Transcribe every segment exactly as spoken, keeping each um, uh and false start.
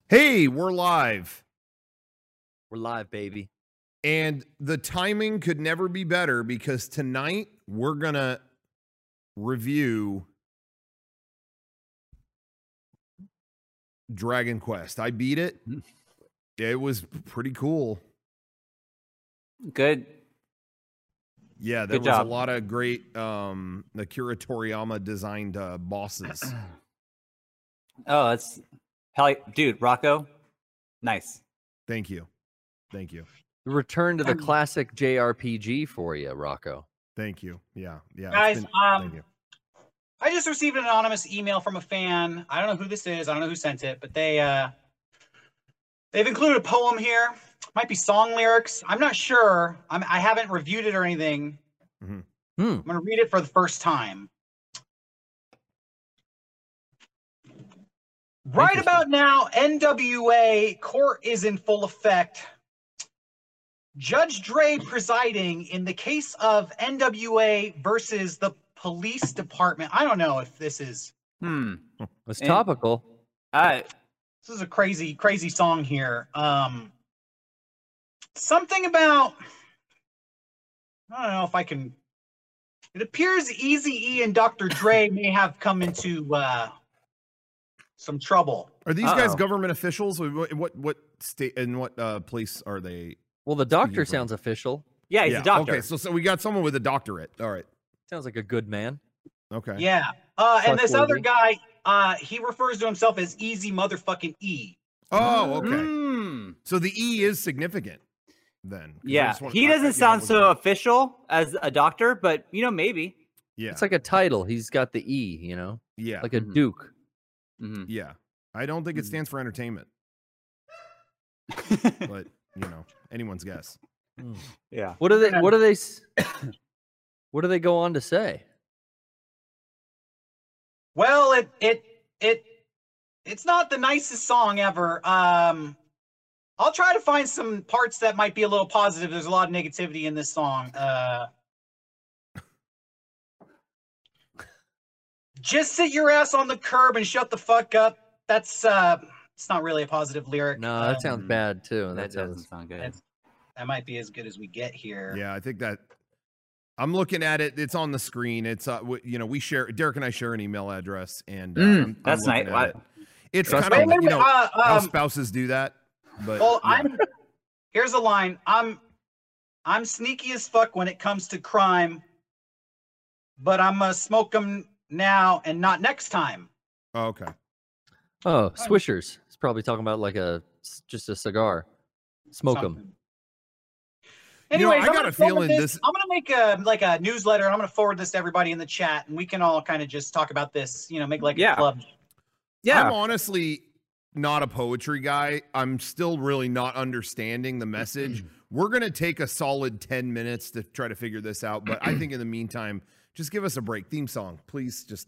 Hey, we're live. We're live, baby. And the timing could never be better because tonight we're going to review Dragon Quest. I beat it. It was pretty cool. Good. Yeah, there Good was job. a lot of great um, Akira Toriyama designed uh, bosses. Oh, that's hell, dude. Rocco, nice. Thank you. Thank you. The return to the classic J R P G for you, Rocco. Thank you. Yeah. Yeah. it's Guys, been- um, thank you. I just received an anonymous email from a fan. I don't know who this is. I don't know who sent it, but they uh, they've included a poem here. Might be song lyrics. I'm not sure. I'm, I haven't reviewed it or anything. Mhm. Hmm. I'm gonna read it for the first time. Right Interesting. about now, N W A court is in full effect. Judge Dre presiding in the case of N W A versus the police department. I don't know if this is Hmm. It's And- topical. Uh, this is a crazy, crazy song here. Um, something about I don't know if I can. It appears Eazy-E and Doctor Dre may have come into uh, some trouble. Are these guys Uh-oh. government officials? What, what, what state and what uh, place are they? Well, the doctor from- sounds official. yeah, he's a doctor. Okay, so so we got someone with a doctorate. All right. Sounds like a good man. Okay. Yeah. Uh, and this other Trustworthy. guy, uh, he refers to himself as Easy Motherfucking E. Oh, okay. Mm. So the E is significant then. 'Cause I Yeah, just want- he I- I- doesn't you know, sound was- so official as a doctor, but you know, maybe. Yeah. It's like a title. He's got the E, you know, yeah. like a Mhm. duke. Mhm. yeah. I don't think it Mhm. stands for entertainment, but you know, anyone's guess. yeah. What do they? What do they? s- What do they go on to say? Well, it it it it's not the nicest song ever. Um, I'll try to find some parts that might be a little positive. There's a lot of negativity in this song. Uh, just sit your ass on the curb and shut the fuck up. That's uh, it's not really a positive lyric. No, that Um, sounds bad too. That That doesn't sounds. sound good. That's- That might be as good as we get here. Yeah, I think that I'm looking at it. It's on the screen. It's uh, w- you know, we share Derek and I share an email address, and uh, Mm, I'm- I'm that's looking nice. at What- it. It's Trust kind of me. you know Uh, how um, spouses do that, but Well, yeah. I'm here's a line. I'm I'm sneaky as fuck when it comes to crime, but I'm gonna smoke them now and not next time. Oh, okay. Oh, swishers. He's probably talking about like a s- just a cigar. Smoke them. Something. You know, Anyways, I I'm got gonna a forward feeling this, this- I'm gonna make a like a newsletter. And I'm gonna forward this to everybody in the chat, and we can all kind of just talk about this. You know, make like Yeah. a club. Yeah. I'm honestly not a poetry guy. I'm still really not understanding the message. We're going to take a solid ten minutes to try to figure this out. But I think in the meantime, just give us a break. Theme song, please. Just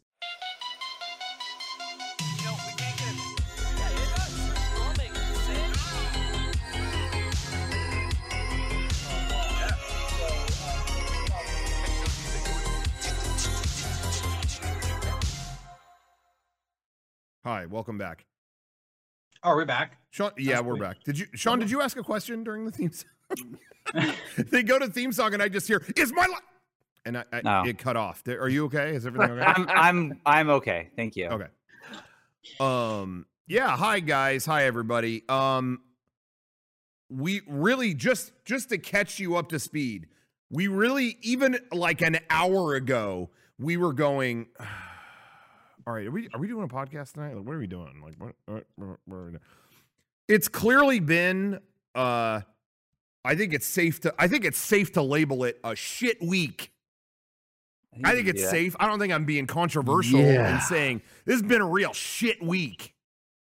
hi, welcome back. Oh, we're back. Sean, yeah, we're sweet. back. Did you, Sean? Did you ask a question during the theme song? They go to theme song, and I just hear "Is my life," and I, I No. it cut off. Are you okay? Is everything okay? I'm I'm I'm okay. Thank you. Okay. Um. Yeah. Hi, guys. Hi, everybody. Um. We really just just to catch you up to speed. We really even like an hour ago we were going. All right. Are we are we doing a podcast tonight? Like, what are we doing? Like, what? what, what, what are we doing? It's clearly been. Uh. I think it's safe to. I think it's safe to label it a shit week. I think you it's can do that. safe. I don't think I'm being controversial Yeah. in saying this has been a real shit week.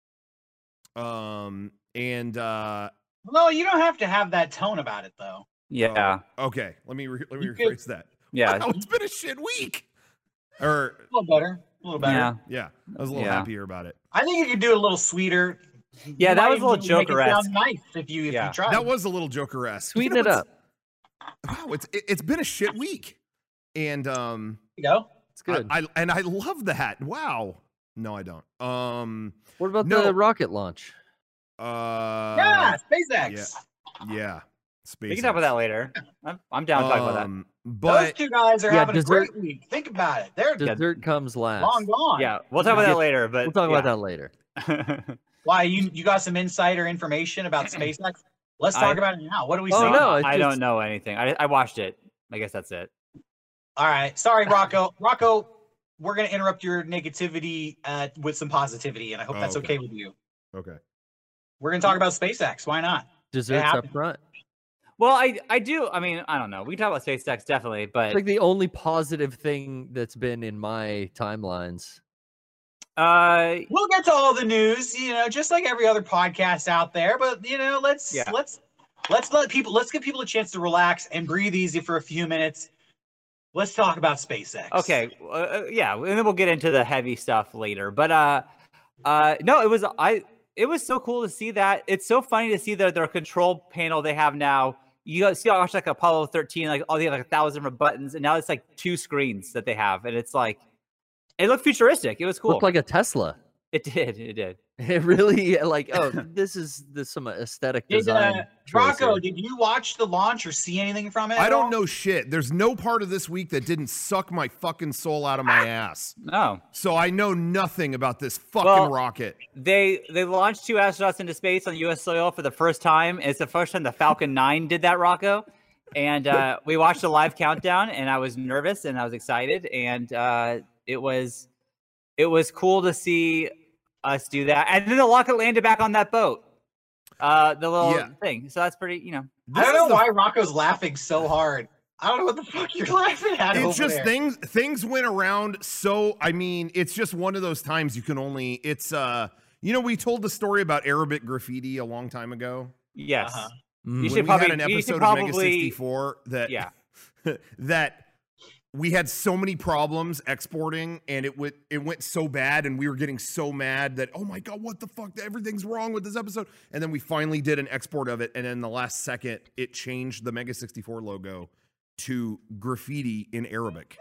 Um and uh No, you don't have to have that tone about it, though. Yeah. okay, let me re- let me You could- rephrase that. Yeah. Wow, it's been a shit week. Or A little better. A little better. Yeah. yeah, I was a little Yeah. happier about it. I think you could do it a little sweeter. Yeah, You that might was a little even make it Joker-esque. sound nice if you if Yeah. you try. That was a little Joker-esque. Sweeten You it know, up. it's- Wow, it's it, it's been a shit week. And um you go. It's good. I, I and I love that. Wow. No, I don't. Um what about no. the rocket launch? Uh, yeah, SpaceX. Yeah, yeah. SpaceX. We can talk about that later. I'm, I'm down to talk about that. Um, Those But two guys are Yeah, having dessert- a great week. Think about it. They're Dessert comes last. long gone. Yeah, we'll talk about that later. But We'll talk yeah. about that later. Why you you got some insider information about SpaceX? Let's talk I- about it now. What do we Oh, see? no, it's I just- don't know anything. I, I watched it. I guess that's it. All right. Sorry, Rocco. Rocco, we're gonna interrupt your negativity uh, with some positivity, and I hope Oh, that's okay. okay with you. okay. We're gonna talk about SpaceX. Why not? Desserts happened. up front. Well, I I do. I mean, I don't know. We can talk about SpaceX definitely, but It's like the only positive thing that's been in my timelines. uh, We'll get to all the news, you know, just like every other podcast out there. But you know, let's Yeah. let's let's let people let's give people a chance to relax and breathe easy for a few minutes. Let's talk about SpaceX. okay, uh, yeah, and then we'll get into the heavy stuff later. But uh, uh, no, it was I. It was so cool to see that. It's so funny to see their their control panel they have now. You guys see, I watched like Apollo thirteen, like all they have like a thousand different buttons, and now it's like two screens that they have, and it's like it looked futuristic. It was cool. Looked like a Tesla. it did. It did. It really like oh this is this some aesthetic Did, design. uh, choice Rocco, here. did you watch the launch or see anything from it? I at don't all? know shit. There's no part of this week that didn't suck my fucking soul out of my ass. No. So I know nothing about this fucking Well, rocket. They they launched two astronauts into space on U S soil for the first time. It's the first time the Falcon nine did that, Rocco. And uh, we watched a live countdown, and I was nervous and I was excited, and uh, it was it was cool to see us do that. And then the rocket landed back on that boat, uh, the little Yeah. thing. So that's pretty, you know. I don't This know is the- why Rocco's laughing so hard. I don't know what the fuck you're laughing at. It's over just there. things things went around. So I mean, it's just one of those times you can only. It's uh, you know, we told the story about Arabic graffiti a long time ago. Yes. Uh-huh. Mm. You When should we probably had an you episode should of Mega probably sixty-four that yeah. that we had so many problems exporting, and it went it went so bad, and we were getting so mad that oh my god, what the fuck? Everything's wrong with this episode. And then we finally did an export of it, and in the last second, it changed the Mega sixty-four logo to graffiti in Arabic.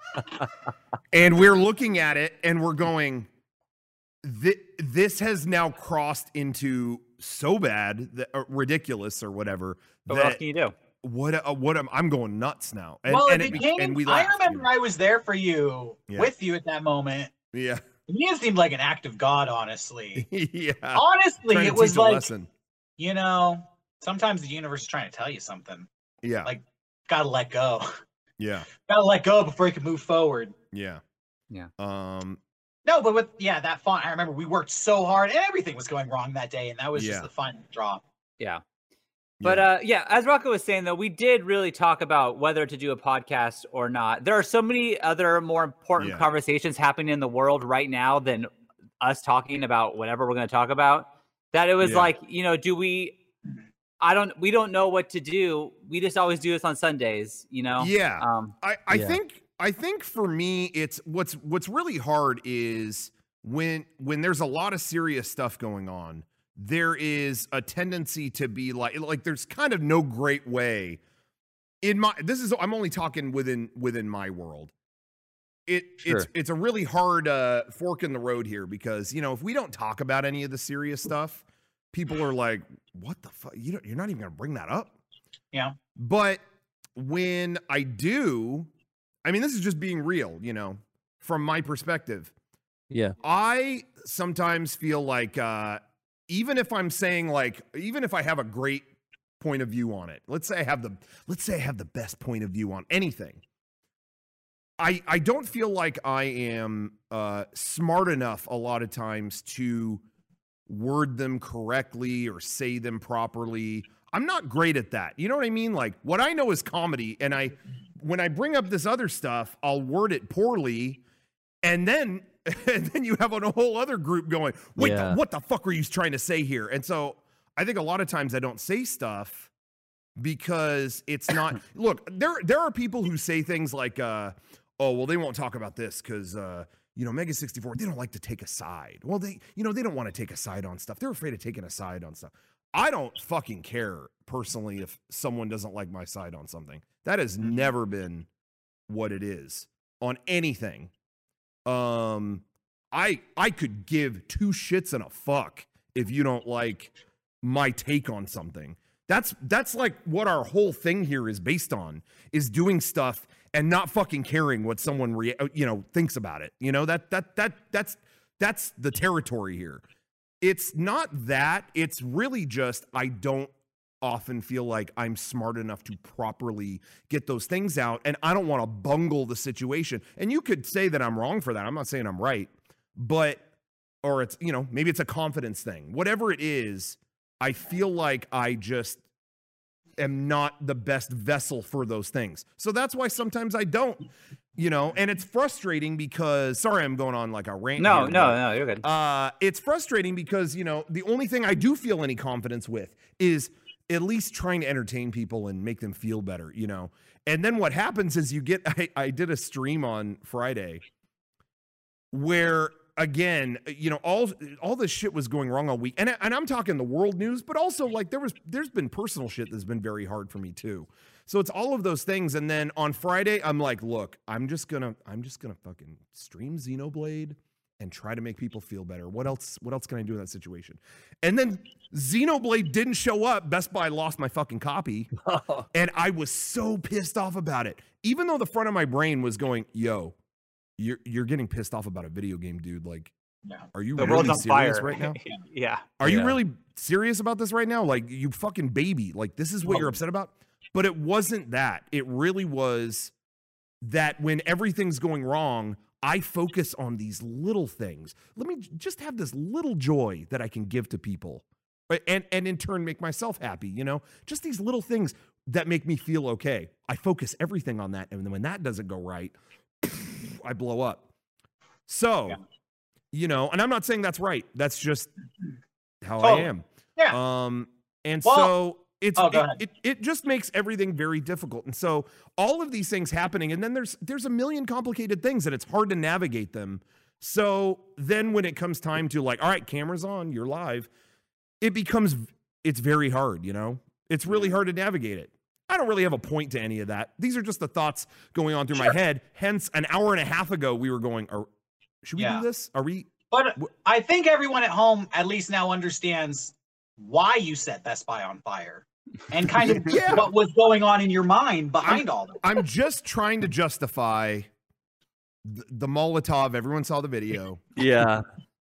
And we're looking at it, and we're going, "Thi- this has now crossed into so bad, that, uh, ridiculous or whatever. But what else that can you do? what uh, what am I'm going nuts now?" And, well, and it it be- became. and we I laughed, remember you know. I was there for you, Yeah. with you at that moment. Yeah. He seemed like an act of God, honestly. Yeah. Honestly, Trying it to was teach a like, lesson. you know, sometimes the universe is trying to tell you something. Yeah. like- Gotta let go. Yeah. Gotta let go before you can move forward. Yeah. Yeah. Um No, but with yeah, that font. I remember we worked so hard, and everything was going wrong that day, and that was Yeah. just the final drop. Yeah. But yeah. uh, yeah, as Rocco was saying, though, we did really talk about whether to do a podcast or not. There are so many other more important Yeah. conversations happening in the world right now than us talking about whatever we're going to talk about. That it was Yeah. like, you know, do we? I don't. We don't know what to do. We just always do this on Sundays, you know. Yeah. Um. I, I Yeah. think I think for me it's what's what's really hard is when when there's a lot of serious stuff going on, there is a tendency to be like like there's kind of no great way in my this is I'm only talking within within my world. It Sure. it's it's a really hard uh fork in the road here because you know if we don't talk about any of the serious stuff, people are like, what the fuck? You don't, you're not even gonna bring that up. Yeah. But when I do, I mean, this is just being real, you know, from my perspective. Yeah. I sometimes feel like, uh, even if I'm saying like, even if I have a great point of view on it, let's say I have the, let's say I have the best point of view on anything. I, I don't feel like I am uh, smart enough a lot of times to word them correctly or say them properly. I'm not great at that. You know what I mean? Like what I know is comedy, and I when I bring up this other stuff, I'll word it poorly, and then and then you have a whole other group going, "Wait, Yeah. the, what the fuck were you trying to say here?" And so I think a lot of times I don't say stuff because it's not. Look, there there are people who say things like, uh, "Oh, well, they won't talk about this because." Uh, You know, Mega sixty-four, they don't like to take a side. Well, they, you know, they don't want to take a side on stuff. They're afraid of taking a side on stuff. I don't fucking care personally if someone doesn't like my side on something. That has never been what it is on anything. Um, I I could give two shits and a fuck if you don't like my take on something. That's that's like what our whole thing here is based on, is doing stuff and not fucking caring what someone re- you know thinks about it. You know, that that that that's that's the territory here. It's not that, it's really just I don't often feel like I'm smart enough to properly get those things out, and I don't want to bungle the situation. And you could say that I'm wrong for that. I'm not saying I'm right, but or it's, you know, maybe it's a confidence thing. Whatever it is, I feel like I just am not the best vessel for those things. So that's why sometimes I don't, you know, and it's frustrating because, sorry, I'm going on like a rant. No, here, no, but, no, you're good. Uh, it's frustrating because, you know, the only thing I do feel any confidence with is at least trying to entertain people and make them feel better, you know? And then what happens is you get, I, I did a stream on Friday where, again, you know, all all this shit was going wrong all week. And, and I'm talking the world news, but also like there was, there's been personal shit that's been very hard for me too. So it's all of those things. And then on Friday, I'm like, look, I'm just gonna, I'm just gonna fucking stream Xenoblade and try to make people feel better. What else, what else can I do in that situation? And then Xenoblade didn't show up. Best Buy lost my fucking copy. And I was so pissed off about it. Even though the front of my brain was going, yo, You're you're getting pissed off about a video game, dude. Like, Yeah. are you The really world's on serious fire right now? Yeah. Are you Yeah. really serious about this right now? Like, you fucking baby. Like, this is what Well- you're upset about? But it wasn't that. It really was that when everything's going wrong, I focus on these little things. Let me j- just have this little joy that I can give to people. Right? And and in turn make myself happy, you know? Just these little things that make me feel okay. I focus everything on that. And then when that doesn't go right, I blow up. So, Yeah. you know, and I'm not saying that's right. That's just how Totally. I am. Yeah. Um, and Well- so it's Oh, go it, ahead. it it just makes everything very difficult. And so all of these things happening, and then there's there's a million complicated things, and it's hard to navigate them. So then when it comes time to like, all right, camera's on, you're live, it becomes it's very hard, you know? It's really hard to navigate it. I don't really have a point to any of that. These are just the thoughts going on through my head. Hence, an hour and a half ago, we were going, are, should we Yeah. do this? Are we? But Wh- I think everyone at home at least now understands why you set Best Buy on fire and kind of Yeah. what was going on in your mind behind all that. I'm just trying to justify the, the Molotov. Everyone saw the video. Yeah.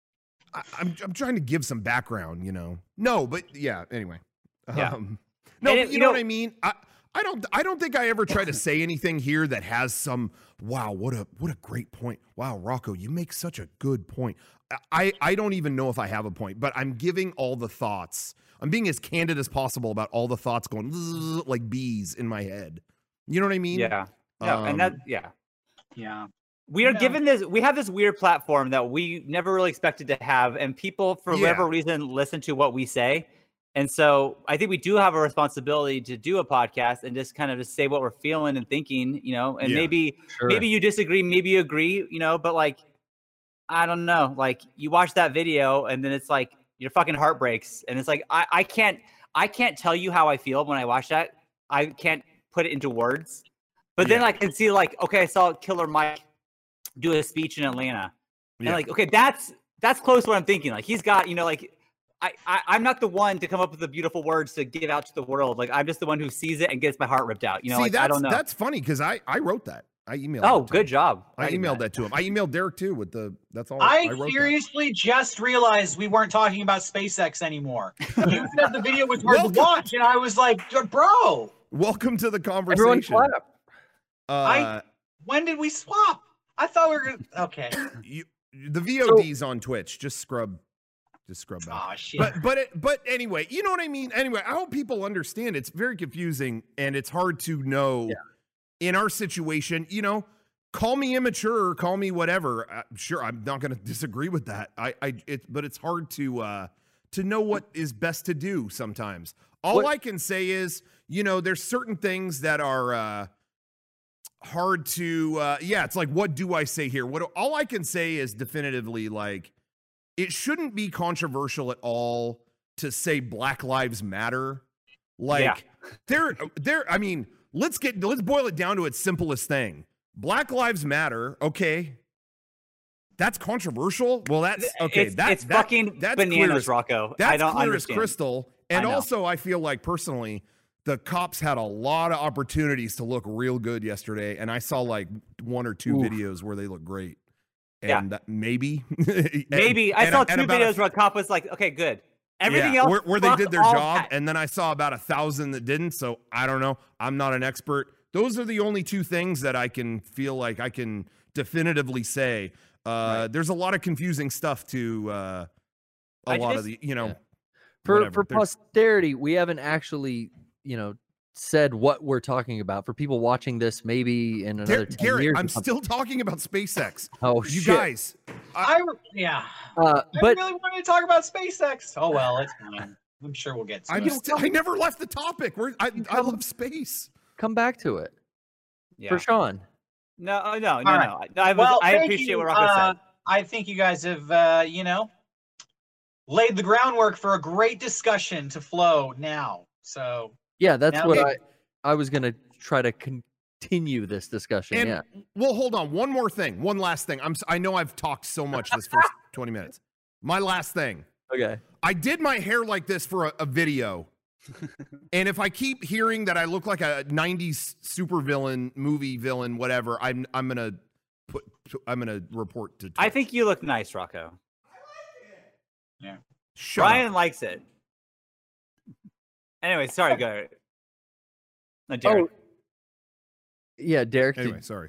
I, I'm I'm trying to give some background, you know. No, but yeah. Anyway, Yeah. um, no, And but it- you you know, know- what I mean. I I don't I don't think I ever try to say anything here that has some. Wow, what a what a great point. Wow, Rocco, you make such a good point. I I don't even know if I have a point, but I'm giving all the thoughts. I'm being as candid as possible about all the thoughts going zzz, like bees in my head. You know what I mean? Yeah. No, and that Um, yeah. Yeah. We are No. given this we have this weird platform that we never really expected to have, and people for whatever Yeah. reason listen to what we say. And so I think we do have a responsibility to do a podcast and just kind of just say what we're feeling and thinking, you know, and Yeah. maybe Sure. maybe you disagree, maybe you agree, you know, but like I don't know, like you watch that video and then it's like your fucking heart breaks, and it's like I, I can't I can't tell you how I feel when I watch that. I can't put it into words. But then Yeah. I can see like, okay, I saw Killer Mike do a speech in Atlanta. And Yeah. like, okay, that's that's close to what I'm thinking. Like he's got, you know, like I, I I'm not the one to come up with the beautiful words to give out to the world. Like I'm just the one who sees it and gets my heart ripped out. You know, See, like that's I don't know. that's funny because I I wrote that. I emailed. Oh, it to good him. job. I writing emailed that to him. I emailed Derek too with the. That's all. I, wrote that. seriously just realized we weren't talking about SpaceX anymore. You said the video was hard Welcome. to watch, and I was like, bro, Welcome to the Everyone conversation. clap. Uh, I- when did we swap? I thought we were gonna okay. you, the V O Ds on Twitch. Just scrub, just scrub back. Oh shit. But but it, but anyway, you know what I mean. Anyway, I hope people understand. It's very confusing and it's hard to know. Yeah. In our situation, you know, call me immature, call me whatever. Uh, sure, I'm not going to disagree with that. I I it, but it's hard to uh to know what is best to do sometimes. All What- I can say is, you know, there's certain things that are uh hard to uh yeah, it's like what do I say here? What do- all I can say is definitively like it shouldn't be controversial at all to say Black Lives Matter. Like Yeah. there there I mean, let's get let's boil it down to its simplest thing. Black Lives Matter, okay. That's controversial. Well, that's okay. it's, that, it's that- fucking that's clear bananas, as- Rocco. That's I don't clear understand. as crystal. And I know. also, I feel like personally, the cops had a lot of opportunities to look real good yesterday, and I saw like one or two Oof. videos where they look great. Yeah. And that maybe, Maybe I and- saw and two about a- videos where a cop was like, "Okay, good." Everything yeah, else, where, where they fuck did their all job, that. and then I saw about a thousand that didn't. So I don't know. I'm not an expert. Those are the only two things that I can feel like I can definitively say. Uh, Right. There's a lot of confusing stuff to uh, a I lot just- of the, you know, Yeah. For whatever. for There's- posterity, we haven't actually, you know, said what we're talking about. For people watching this, maybe in another Gar- ten Garrett, years. or I'm something. still talking about SpaceX. Oh You shit! guys, I yeah. Uh, I but really wanted to talk about SpaceX. Oh well, it's fine. I'm sure we'll get to I'm it. st- I never left the topic. We're, I, I love space. come back to it Yeah. for Sean. No, oh, no, no, All no. I, I, was, Well, I thank appreciate you. what Rocco Uh, said. I think you guys have, uh, you know, laid the groundwork for a great discussion to flow now. So Yeah, that's Now- what Okay. I I was gonna try to continue this discussion. And yeah. well, hold on. One more thing. One last thing. I'm. s- I know I've talked so much this first twenty minutes. My last thing. Okay. I did my hair like this for a, a video. And if I keep hearing that I look like a nineties supervillain, movie villain, whatever, I'm I'm gonna put I'm gonna report to. I Twitch. think you look nice, Rocco. Shut Brian up. likes it. Anyway, sorry, go ahead. No, Derek. Oh, yeah, Derek. did- Anyway, sorry.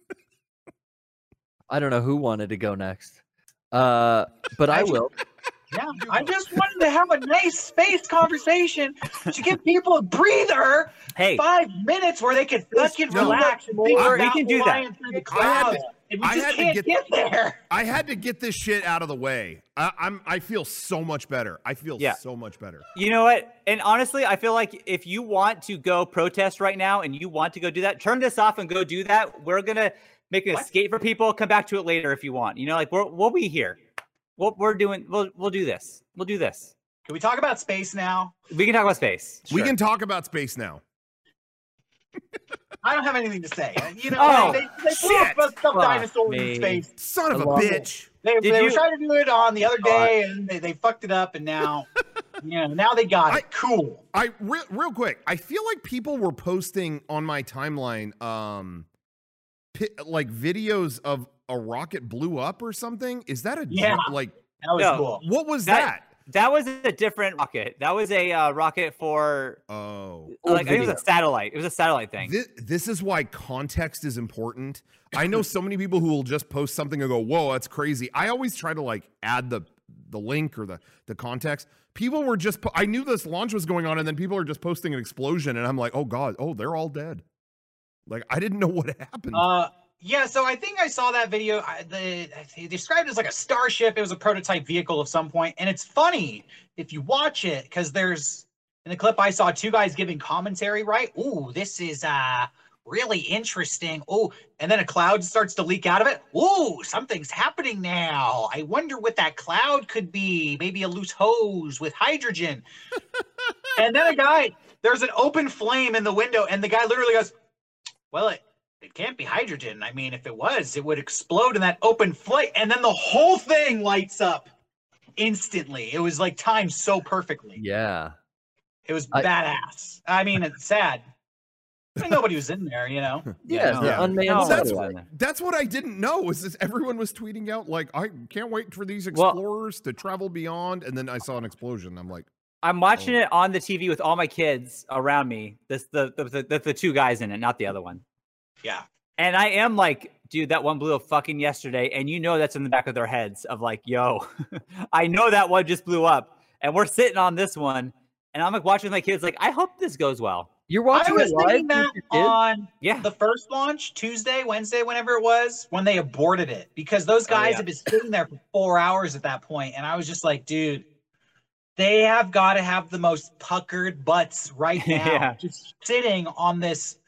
I don't know who wanted to go next. Uh, but I I ju- will. yeah, I just wanted to have a nice space conversation to give people a breather, Hey, five minutes where they can fucking no, relax and think we about can do that. flying through the I had clouds. to- and we I just had to can't get- get there. I had to get this shit out of the way. I, I'm. I feel so much better. I feel Yeah. so much better. you know what? And honestly, I feel like if you want to go protest right now and you want to go do that, turn this off and go do that. We're gonna make an What? escape for people. Come back to it later if you want. You know, like we're, we'll be here. We'll, we're doing. We'll we'll do this. We'll do this. Can we talk about space now? We can talk about space. We Sure. can talk about space now. I don't have anything to say. You know, Oh, they, they, they flew shit. some Fuck dinosaurs me. in space. Son of I a love it. bitch. They, Did they were you- trying to do it on the other day, and they, they fucked it up, and now, you know, now they got I- it. Cool. I real, real quick. I feel like people were posting on my timeline, um, pi- like videos of a rocket blew up or something. Is that a j- Yeah. like That was No. cool. what was That- that? That was a different rocket. That was a uh, rocket for Oh, Old like I think it was video. a satellite. It was a satellite thing. this, this is why context is important. I know so many people who will just post something and go, "Whoa, that's crazy." I always try to like add the the link or the the context. People were just po- I knew this launch was going on, and then people are just posting an explosion, and I'm like, "Oh God, oh they're all dead." Like I didn't know what happened. Uh, yeah, so I think I saw that video. I, the, they described it as like a starship. It was a prototype vehicle of some point, and it's funny if you watch it because there's in the clip I saw two guys giving commentary. Right? Ooh, this is uh really interesting. Oh, and then a cloud starts to leak out of it. Ooh, something's happening now. I wonder what that cloud could be. Maybe a loose hose with hydrogen. And then a guy, there's an open flame in the window, and the guy literally goes, "Well, it." It can't be hydrogen. I mean, if it was, it would explode in that open flame, and then the whole thing lights up instantly. It was like timed so perfectly. Yeah. It was I- badass. I mean, it's sad. I mean, nobody was in there, you know. Yeah. no. The Yeah. unmanned No, that's satellite. what- That's what I didn't know. Was this everyone was tweeting out like, "I can't wait for these Well- explorers to travel beyond," and then I saw an explosion. I'm like, I'm watching Oh. it on the T V with all my kids around me. This the the, the the the two guys in it, not the other one. Yeah. And I am like, dude, that one blew up fucking yesterday, and you know that's in the back of their heads of like, yo, I know that one just blew up, and we're sitting on this one, and I'm like watching my kids, like, I hope this goes well. You're I watching was it live thinking with that your kids? on Yeah, the first launch, Tuesday, Wednesday, whenever it was, when they aborted it, because those Oh, guys yeah. had been sitting there for four hours at that point, and I was just like, dude, they have got to have the most puckered butts right now, Yeah. just sitting on this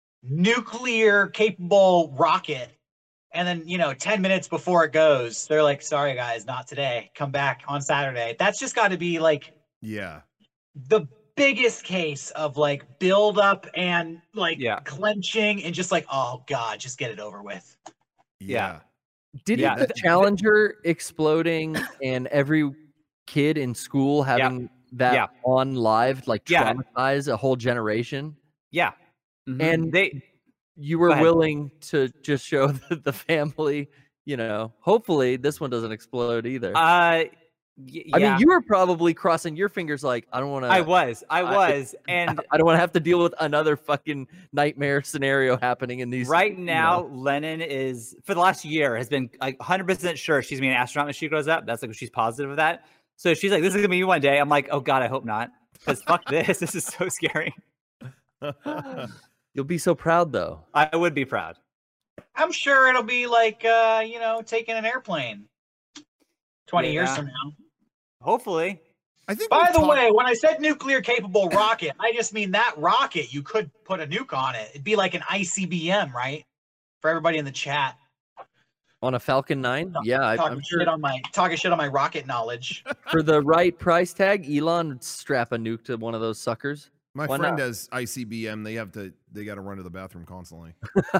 nuclear capable rocket. And then, you know, ten minutes before it goes, they're like, sorry, guys, not today. Come back on Saturday. That's just got to be like "Yeah, the biggest case of like build up and like Yeah. clenching and just like, oh God, just get it over with. yeah." Didn't Yeah. the Challenger exploding and every kid in school having that Yeah. on live, like Yeah. traumatize a whole generation. Yeah. Mhm. And they you Go were ahead. willing to just show the, the family, you know, hopefully this one doesn't explode either. uh y- I yeah. mean, you were probably crossing your fingers like, I don't want to. I was. I I- was. And I don't want to have to deal with another fucking nightmare scenario happening in these. right you now, know. Lennon is for the last year has been like one hundred percent sure she's gonna be an astronaut when she grows up. That's like she's positive of that. So she's like, "This is gonna be me one day." I'm like, "Oh God, I hope not." Because fuck this. This is so scary. You'll be so proud though. I would be proud. I'm sure it'll be like, uh, you know, taking an airplane twenty years Yeah. from now. Hopefully. I think. By we've the talked- way, when I said nuclear capable rocket, I just mean that rocket, you could put a nuke on it. It'd be like an I C B M, right? For everybody in the chat. On a Falcon nine? Yeah, I, Talking I'm shit sure on my talking shit on my rocket knowledge. for the right price tag, Elon would strap a nuke to one of those suckers. My Why friend not? has I C B M. They have to. They got to run to the bathroom constantly.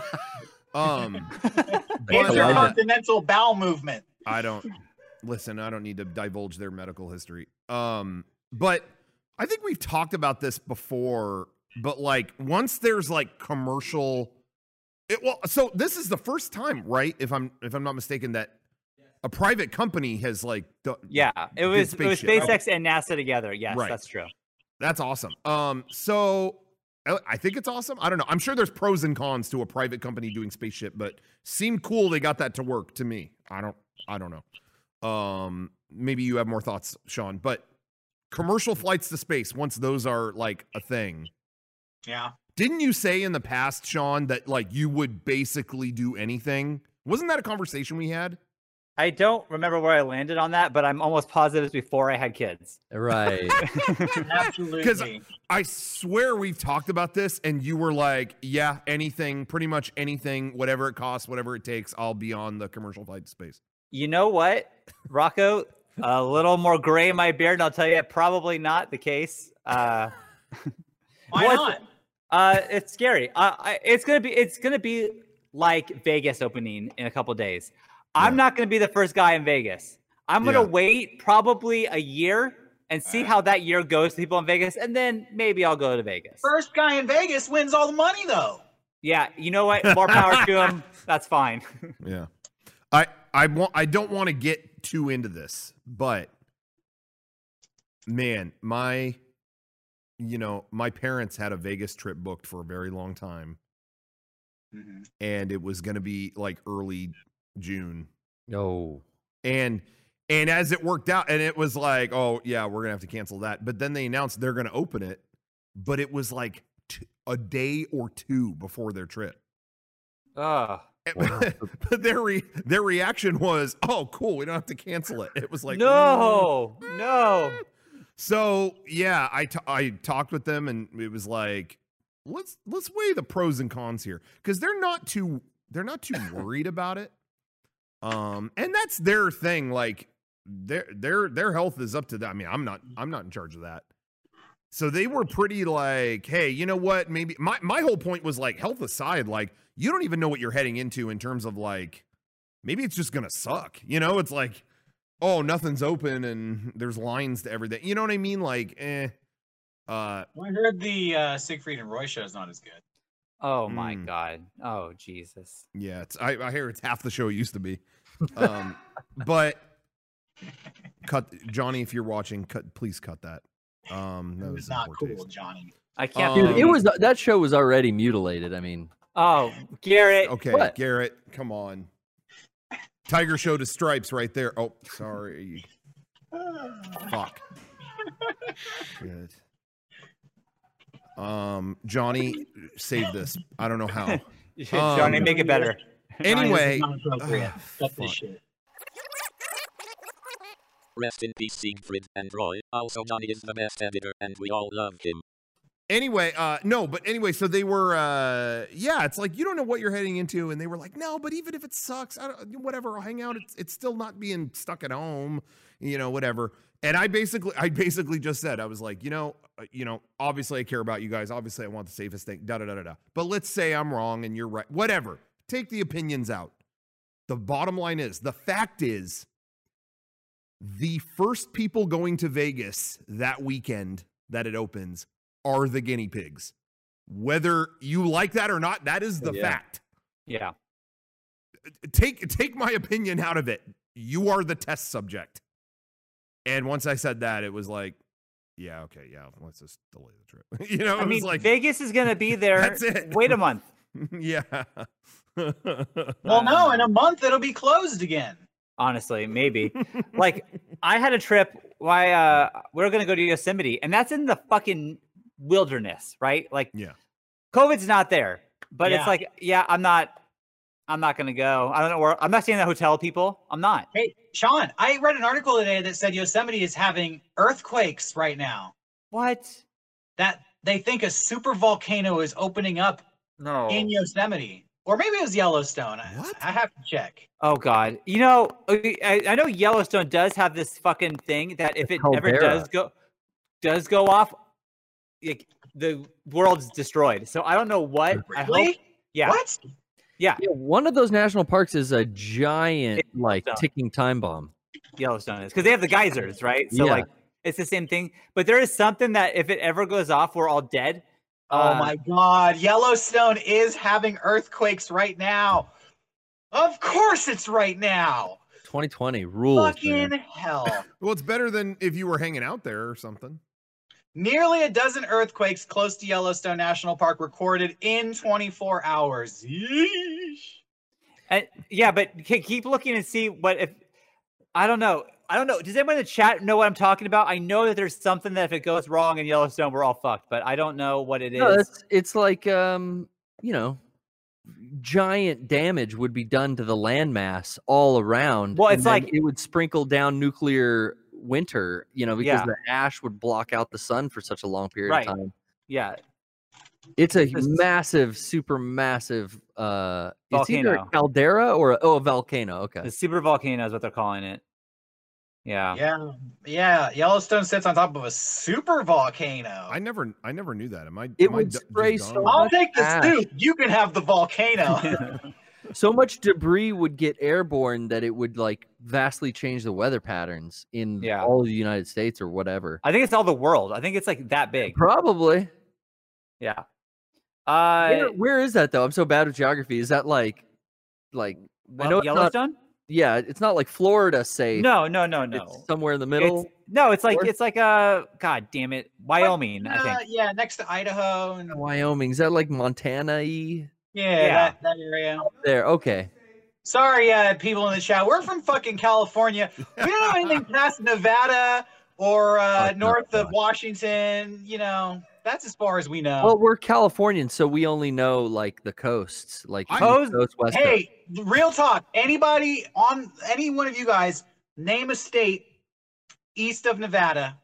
um, Intercontinental bowel movement. I don't listen. I don't need to divulge their medical history. Um, but I think we've talked about this before. But like, once there's like commercial, it well. So this is the first time, right? If I'm if I'm not mistaken, that a private company has like. do- Yeah. It was it was spaceship. SpaceX and NASA together. Yes, Right. that's true. That's awesome. Um, so I I think it's awesome. I don't know. I'm sure there's pros and cons to a private company doing spaceship, but seemed cool they got that to work to me. I don't I don't know. Um, maybe you have more thoughts, Sean, but commercial flights to space, once those are like a thing. Yeah. Didn't you say in the past, Sean, that like you would basically do anything? Wasn't that a conversation we had? I don't remember where I landed on that, but I'm almost positive it's before I had kids. Right. Absolutely. I swear we've talked about this, and you were like, yeah, anything, pretty much anything, whatever it costs, whatever it takes, I'll be on the commercial flight to space. You know what, Rocco? A little more gray in my beard, and I'll tell you, probably not the case. Uh, Why what- not? Uh, it's scary. Uh, I, it's gonna be. It's gonna be like Vegas opening in a couple days. I'm Yeah. not gonna be the first guy in Vegas. I'm gonna Yeah. wait probably a year and see how that year goes to people in Vegas, and then maybe I'll go to Vegas. First guy in Vegas wins all the money, though. Yeah, you know what? More power to him. That's fine. Yeah. I I want I don't want to get too into this, but man, my you know, my parents had a Vegas trip booked for a very long time, Mm-hmm. and it was going to be like early June. No. And and as it worked out, and it was like, oh yeah, we're gonna have to cancel that. But then they announced they're gonna open it, but it was like t- a day or two before their trip. Oh, But their re- their reaction was, oh cool, we don't have to cancel it. It was like, no, no. So yeah, I t- I talked with them, and it was like, let's let's weigh the pros and cons here, because they're not too they're not too worried about it. Um, and that's their thing. Like their their their health is up to them. I mean, I'm not I'm not in charge of that. So they were pretty like, hey, you know what? Maybe my my whole point was like, health aside, like you don't even know what you're heading into in terms of like, maybe it's just gonna suck. You know, it's like, oh, nothing's open and there's lines to everything. You know what I mean? Like, eh. Uh, I heard the uh, Siegfried and Roy show is not as good. Oh my Mm. God. Oh Jesus. yeah, it's I, I hear it's half the show it used to be. Um, but cut Johnny, if you're watching, cut please cut that. Um, that It was was not in poor cool, taste. Johnny. I can't. Dude, Um, it was that show was already mutilated. I mean, Oh, Garrett. Okay, What? Garrett, come on. Tiger showed his stripes right there. Oh, sorry. Fuck. Shit. Um, Johnny, save this. I don't know how. Johnny, Um, make it better. Anyway, Johnny, this is not appropriate. ah, Cut this fuck. shit. Rest in peace, Siegfried and Roy. Also, Johnny is the best editor, and we all love him. Anyway, uh, no, but anyway, so they were, uh, yeah, it's like you don't know what you're heading into, and they were like, no, but even if it sucks, I don't, whatever, I'll hang out. It's it's still not being stuck at home, you know, whatever. And I basically, I basically just said, I was like, you know, uh, you know, obviously I care about you guys. Obviously I want the safest thing. Da da da da da. But let's say I'm wrong and you're right. Whatever. Take the opinions out. The bottom line is, the fact is, the first people going to Vegas that weekend that it opens are the guinea pigs. Whether you like that or not, that is the Yeah. fact. Yeah. Take take my opinion out of it. You are the test subject. And once I said that, it was like, yeah, okay, yeah, let's just delay the trip. You know, it I was mean, like, Vegas is gonna be there. That's it. Wait a month. yeah. Well, no, in a month it'll be closed again. Honestly, maybe. Like, I had a trip. Why? Uh, we we're gonna go to Yosemite, and that's in the fucking wilderness, right? Like, Yeah. COVID's not there, but Yeah. it's like, yeah, I'm not. I'm not gonna go. I don't know where. I'm not staying in the hotel, people. I'm not. Hey, Sean, I read an article today that said Yosemite is having earthquakes right now. What? That they think a super volcano is opening up No. in Yosemite. Or maybe it was Yellowstone. I- What? I have to check. Oh God. You know, I, I know Yellowstone does have this fucking thing that if it ever Caldera. does go does go off, like, the world's destroyed. So I don't know what. I Really? hope. Yeah. What? Yeah. Yeah, one of those national parks is a giant, like, Yellowstone. ticking time bomb. Yellowstone is because they have the geysers, right? So Yeah. like it's the same thing. But there is something that if it ever goes off, we're all dead. Oh Uh, my God. Yellowstone is having earthquakes right now. Of course it's right now. twenty twenty rules. Fucking man. hell. Well, it's better than if you were hanging out there or something. Nearly a dozen earthquakes close to Yellowstone National Park recorded in twenty-four hours. Yeesh. And yeah, but ke- keep looking and see what if I don't know. I don't know. Does anyone in the chat know what I'm talking about? I know that there's something that if it goes wrong in Yellowstone, we're all fucked, but I don't know what it is. No, it's, it's like, um, you know, giant damage would be done to the landmass all around. Well, and it's then like- it would sprinkle down nuclear winter, you know, because Yeah. the ash would block out the sun for such a long period Right. of time. Yeah. It's a Just- massive, super massive. Uh, it's either a Volcano. caldera or a, oh, a volcano. Okay. The super volcano is what they're calling it. Yeah. Yeah, yeah. Yellowstone sits on top of a super volcano. I never I never knew that. Am I It am I would d- just spray dumb? so I'll much take the ash. soup. You can have the volcano. So much debris would get airborne that it would like vastly change the weather patterns in Yeah. all of the United States or whatever. I think it's all the world. I think it's like that big. Probably. Yeah. Uh Where, where is that though? I'm so bad with geography. Is that like, like I know well, it's not- Yellowstone? yeah, it's not like Florida, say. No, no, no, no. It's somewhere in the middle. It's, no, it's like North? it's like uh God damn it. Wyoming, I Uh, think. yeah, next to Idaho. And, Wyoming. Is that like Montana-y? yeah, Yeah. That, that area. There. Okay. Sorry, uh, people in the chat. We're from fucking California. We don't have anything past Nevada or uh, Oh, no, north of God. Washington. You know, that's as far as we know. Well, we're Californians, so we only know like the coasts, like I- East Coast- Coast, West Coast. Hey, real talk. Anybody on any one of you guys name a state east of Nevada?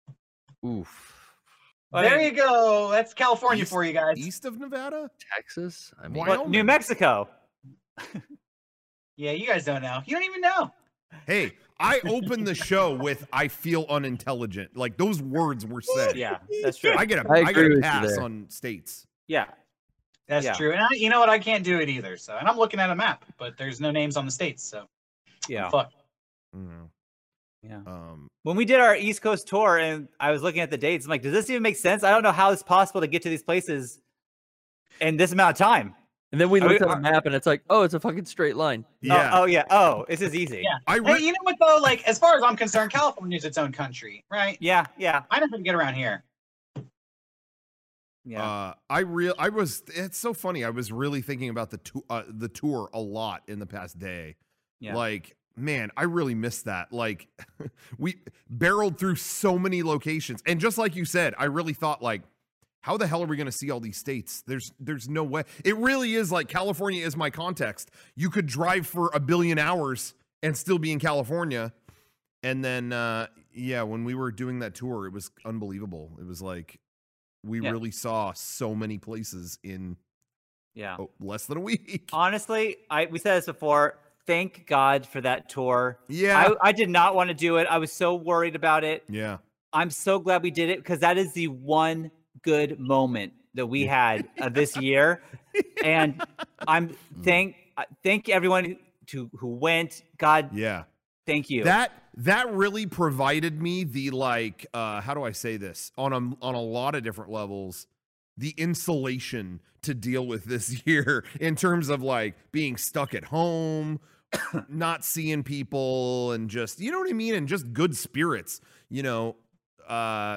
Oof. I There mean, you go. That's California East- for you guys. East of Nevada? Texas. I mean, Why- what, New Wyoming. Mexico. Yeah, you guys don't know. You don't even know. Hey, I opened the show with I feel unintelligent. Like those words were said. Yeah, that's true. I get a I I, agree get with a you pass there. on states. Yeah. That's Yeah. true. And I, you know what? I can't do it either. So, and I'm looking at a map, but there's no names on the states. So, Yeah. fuck. Mhm. Yeah. Um, When we did our East Coast tour and I was looking at the dates, I'm like, does this even make sense? I don't know how it's possible to get to these places in this amount of time. and then we I mean, looked at are- a map and it's like, oh, it's a fucking straight line. yeah, Oh, oh yeah. Oh, this is easy. Yeah. I Hey, re- you know what though? Like, as far as I'm concerned, California's its own country, right? Yeah. Yeah. I know how to get around here. Yeah. Uh, I real I was. It's so funny. I was really thinking about the tour, uh, the tour a lot in the past day. Yeah. Like, man, I really missed that. Like, we barreled through so many locations, and just like you said, I really thought like, how the hell are we going to see all these states? There's there's no way. It really is like California is my context. You could drive for a billion hours and still be in California. And then, uh, yeah, when we were doing that tour, it was unbelievable. It was like we Yeah. really saw so many places in yeah. oh, less than a week. Honestly, I we said this before. Thank God for that tour. Yeah, I, I did not want to do it. I was so worried about it. yeah. I'm so glad we did it because that is the one good moment that we had uh, this year, and I'm Mm. thank uh, thank everyone to who went. God, Yeah. thank you. That that really provided me the like uh how do I say this on a on a lot of different levels, the insulation to deal with this year in terms of like being stuck at home, not seeing people, and just, you know what I mean, and just good spirits, you know. Uh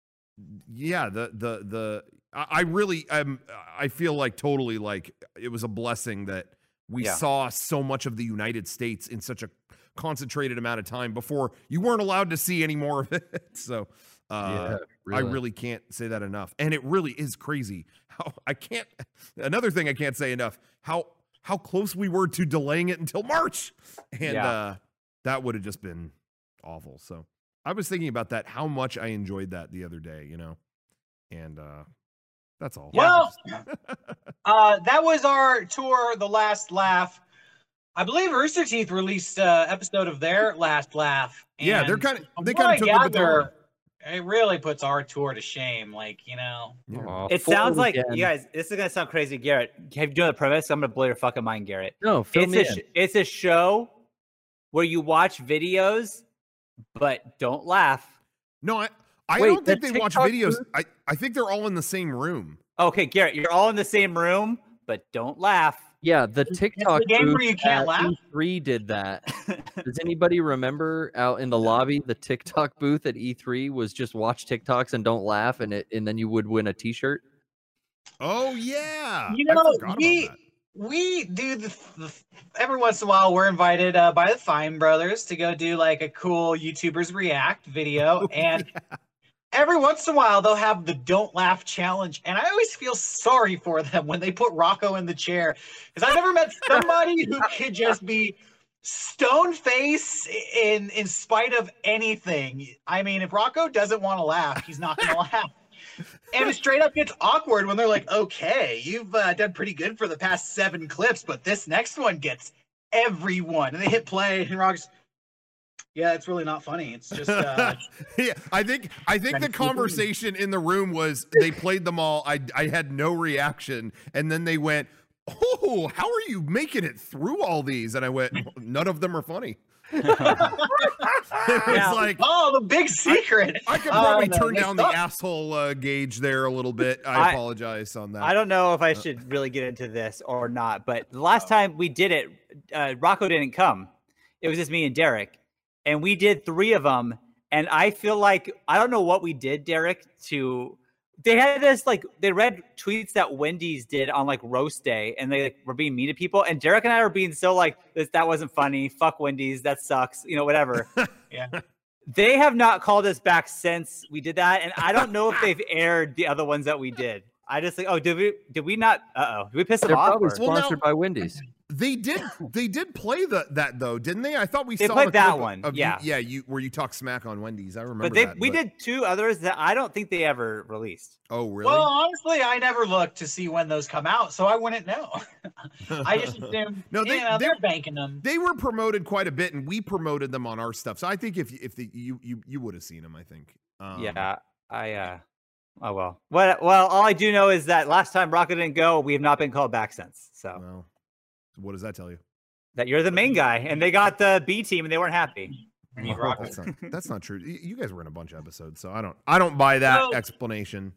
yeah, the the the I, I really I'm I feel like totally like it was a blessing that we Yeah. saw so much of the United States in such a concentrated amount of time before you weren't allowed to see any more of it. So uh Yeah, I really. really can't say that enough. And it really is crazy how I can't another thing I can't say enough, how how close we were to delaying it until March. And Yeah. uh that would have just been awful. So I was thinking about that, how much I enjoyed that the other day, you know. And uh that's all. Well, uh, that was our tour, The Last Laugh. I believe Rooster Teeth released an episode of their Last Laugh. Yeah, they're and kind of from they what kind I of took the gather, baton. it really puts our tour to shame. Like, you know, Yeah. Aw, It fold sounds like again. you guys. This is gonna sound crazy, Garrett. Have you done the premise? I'm gonna blow your fucking mind, Garrett. No, fill It's me a in. sh- it's a show where you watch videos, but don't laugh. No, I I Wait, don't think the they watch TikTok videos. booth? I, I think they're all in the same room. Okay, Garrett, you're all in the same room, but don't laugh. Yeah, the it's TikTok the game booth where you can't at laugh. E three did that. Does anybody remember out in the lobby the TikTok booth at E three was just watch TikToks and don't laugh, and it and then you would win a T-shirt? Oh yeah. You I know, forgot we about that. we do the, the every once in a while we're invited uh, by the Fine Brothers to go do like a cool YouTubers React video, and every once in a while they'll have the Don't Laugh challenge, and I always feel sorry for them when they put Rocco in the chair, because I've never met somebody who could just be stone face in in spite of anything. I mean, if Rocco doesn't want to laugh, he's not going to laugh. And it straight up gets awkward when they're like, okay, you've uh, done pretty good for the past seven clips, but this next one gets everyone. And they hit play, and Rock's, yeah, it's really not funny. It's just, uh, Yeah, I think I think the Trying to keep it in. conversation in the room was they played them all. I I had no reaction, and then they went, "Oh, how are you making it through all these?" And I went, "None of them are funny." It was Yeah. like oh, the big secret. I could Uh, probably no, turn they down the suck. asshole uh, gauge there a little bit. I, I- apologize on that. I don't know if I should really get into this or not, but the last time we did it, uh, Rocco didn't come. It was just me and Derek, and we did three of them. And I feel like I don't know what we did, Derek. To they had this like they read tweets that Wendy's did on like roast day, and they like, were being mean to people. And Derek and I were being so like this, that wasn't funny. Fuck Wendy's, that sucks. You know, whatever. Yeah. They have not called us back since we did that, and I don't know if they've aired the other ones that we did. I just like, oh, did we? Did we not? Uh oh, did we piss them They're off? probably or- Well, now- sponsored by Wendy's. They did. They did play the that though, didn't they? I thought we They saw played a that clip one, Of you, yeah. yeah. You where you talk smack on Wendy's. I remember but they that. we did two others that I don't think they ever released. Oh, really? Well, honestly, I never looked to see when those come out, so I wouldn't know. I just assumed, No, no, they- they, you know, they- they're banking them. They were promoted quite a bit, and we promoted them on our stuff. So I think if if the, you you you would have seen them, I think. Um, yeah, I. uh Oh well. What? Well, all I do know is that last time Rocket didn't go, we have not been called back since. So Well, what does that tell you? that you're the main guy, and they got the B team, and they weren't happy. I need Oh, Rocco. that's not that's not true. Y- You guys were in a bunch of episodes, so I don't I don't buy that Well- explanation.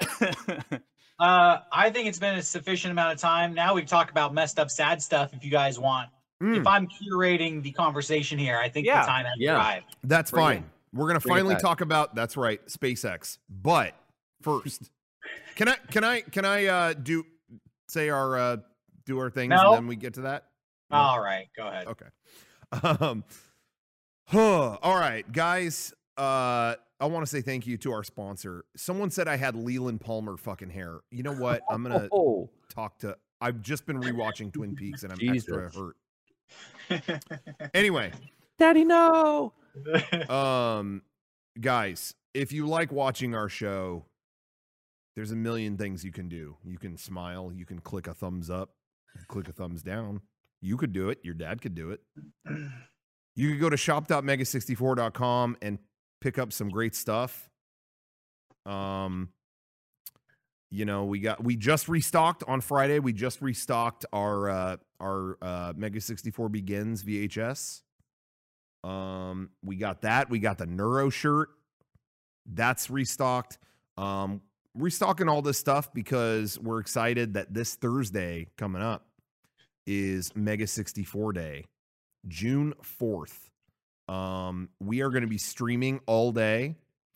Uh, I think it's been a sufficient amount of time. Now we can talk about messed up, sad stuff if you guys want. Mm, If I'm curating the conversation here, I think Yeah. the time has Yeah. arrived. that's bring it. fine. We're gonna Bring it finally back. talk about that's right, SpaceX. But first, can I can I can I uh do say our uh do our things No. and then we get to that? No? All right, go ahead. Okay. Um, huh, all right, guys. Uh, I want to say thank you to our sponsor. Someone said I had Leland Palmer fucking hair. You know what? I'm gonna Oh, talk to. I've just been rewatching Twin Peaks and I'm extra Jesus. hurt. Anyway, Daddy, no. um, guys, if you like watching our show, there's a million things you can do. You can smile. You can click a thumbs up. Click a thumbs down. You could do it. Your dad could do it. You could go to shop dot mega sixty-four dot com and pick up some great stuff. Um, you know, we got we just restocked on Friday. We just restocked our uh, our uh, Mega sixty-four Begins V H S. Um, we got that. We got the Neuro shirt. That's restocked. Um, restocking all this stuff because we're excited that this Thursday coming up is Mega sixty-four Day, June fourth. Um, we are going to be streaming all day.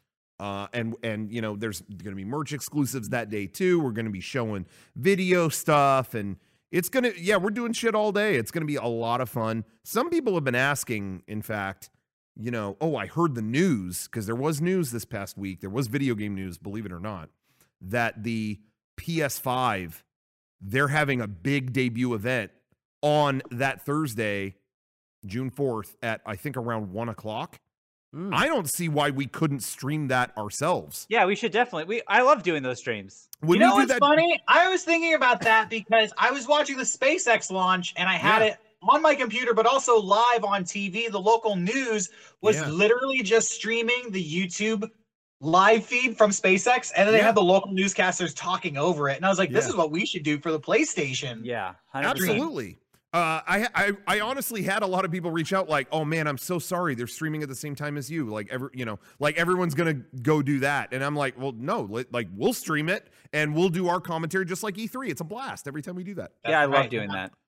Uh, and, and, you know, there's going to be merch exclusives that day too. We're going to be showing video stuff, and it's going to, yeah, we're doing shit all day. It's going to be a lot of fun. Some people have been asking, in fact, you know, oh, I heard the news, because there was news this past week. There was video game news, believe it or not, that the P S five, they're having a big debut event on that Thursday, June fourth at, I think, around one o'clock. Mm. I don't see why we couldn't stream that ourselves. Yeah, we should definitely. We I love doing those streams. When you know we what's that, funny? I was thinking about that because I was watching the SpaceX launch and I had Yeah. it on my computer, but also live on T V. The local news was Yeah. literally just streaming the YouTube live feed from SpaceX, and then they Yeah. had the local newscasters talking over it. And I was like, this Yeah. is what we should do for the PlayStation. Yeah, one hundred percent. Absolutely. Uh, I, I I honestly had a lot of people reach out like, oh man, I'm so sorry. They're streaming at the same time as you. Like every, you know, like everyone's gonna go do that. And I'm like, well, no, li- like we'll stream it and we'll do our commentary just like E three. It's a blast every time we do that. Yeah, I love Right. doing that.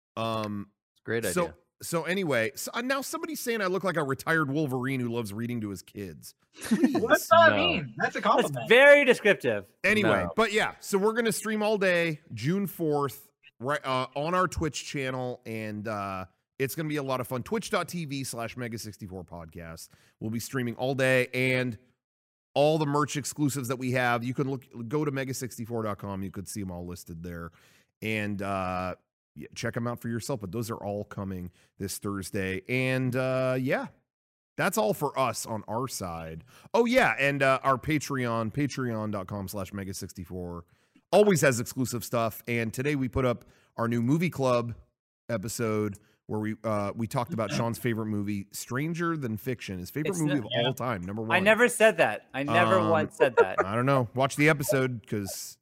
Um, It's a great so idea. so anyway, so uh, now somebody's saying I look like a retired Wolverine who loves reading to his kids. What does that No. mean? That's a That's compliment. very descriptive. Anyway, No. but yeah, so we're gonna stream all day, June fourth, right uh, on our Twitch channel, and uh, it's gonna be a lot of fun. Twitch.tv slash Mega sixty-four podcast. We'll be streaming all day, and all the merch exclusives that we have. You can look go to mega sixty-four dot com. You could see them all listed there, and uh, yeah, check them out for yourself. But those are all coming this Thursday, and uh, yeah. That's all for us on our side. Oh, yeah, and uh, our Patreon, patreon.com slash mega64, always has exclusive stuff. And today we put up our new movie club episode where we uh, we talked about Sean's favorite movie, Stranger Than Fiction, his favorite It's movie not- of yeah. all time, number one. I never said that. I never Um, once said that. I don't know. Watch the episode because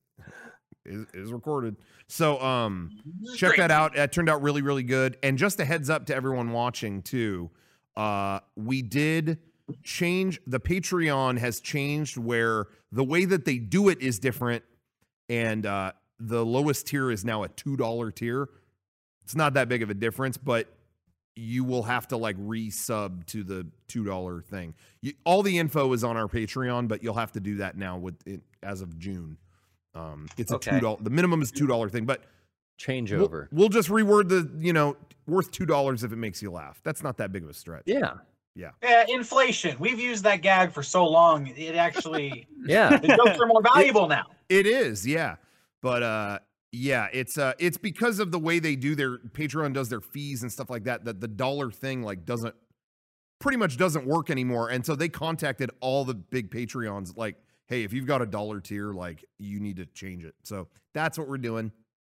it is recorded. So um, check that out. It turned out really, really good. And just a heads up to everyone watching, too. Uh, we did change, the Patreon has changed where the way that they do it is different, and uh, the lowest tier is now a two dollar tier. It's not that big of a difference, but you will have to like re-sub to the two dollar thing. You, all the info is on our Patreon, but you'll have to do that now with it as of June. Um, it's a Okay. two dollar, the minimum is two dollar thing, but Changeover. We'll, we'll just reword the, you know, worth two dollars if it makes you laugh. That's not that big of a stretch. Yeah. Yeah. Yeah, inflation. We've used that gag for so long. It actually, Yeah. the jokes are more valuable now. It is, yeah. But uh yeah, it's uh it's because of the way they do their Patreon does their fees and stuff like that, that the dollar thing like doesn't pretty much doesn't work anymore. And so they contacted all the big Patreons like, hey, if you've got a dollar tier, like you need to change it. So that's what we're doing.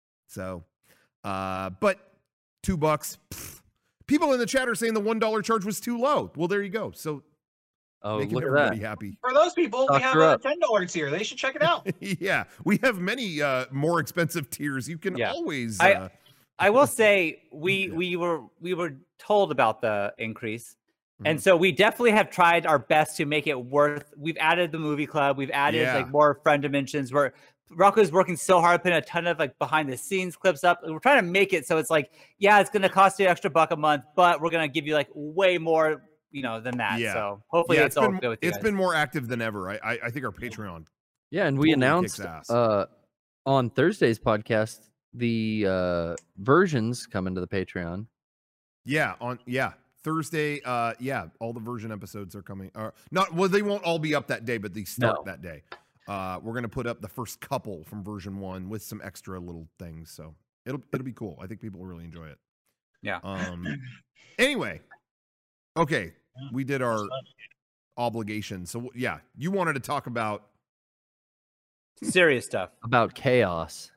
So uh but two bucks. Pfft. People in the chat are saying the one dollar charge was too low. Well, there you go. So Oh, making look at everybody that. happy. For those people, we Doctor have a up. ten dollar tier. They should check it out. Yeah, we have many uh more expensive tiers. You can Yeah. always I- uh, I will say we Yeah. we were we were told about the increase. And Mhm. so we definitely have tried our best to make it worth. We've added the movie club. We've added Yeah. like more friend dimensions. Where Rocco's working so hard, putting a ton of like behind the scenes clips up. And we're trying to make it so it's like, yeah, it's going to cost you an extra buck a month, but we're going to give you like way more, you know, than that. Yeah. So hopefully yeah, it's, all been, good with you it's guys. been more active than ever. I I, I think our Patreon. Yeah, and we Totally announced kicks ass. uh, on Thursday's podcast the uh, versions coming to the Patreon. Yeah, on yeah Thursday. Uh, yeah, all the version episodes are coming. Uh, not well, they won't all be up that day, but they start No. that day. Uh, we're gonna put up the first couple from version one with some extra little things. So it'll it'll be cool. I think people will really enjoy it. Yeah. Um. Anyway, okay, we did our obligation. So yeah, you wanted to talk about Serious stuff. About chaos.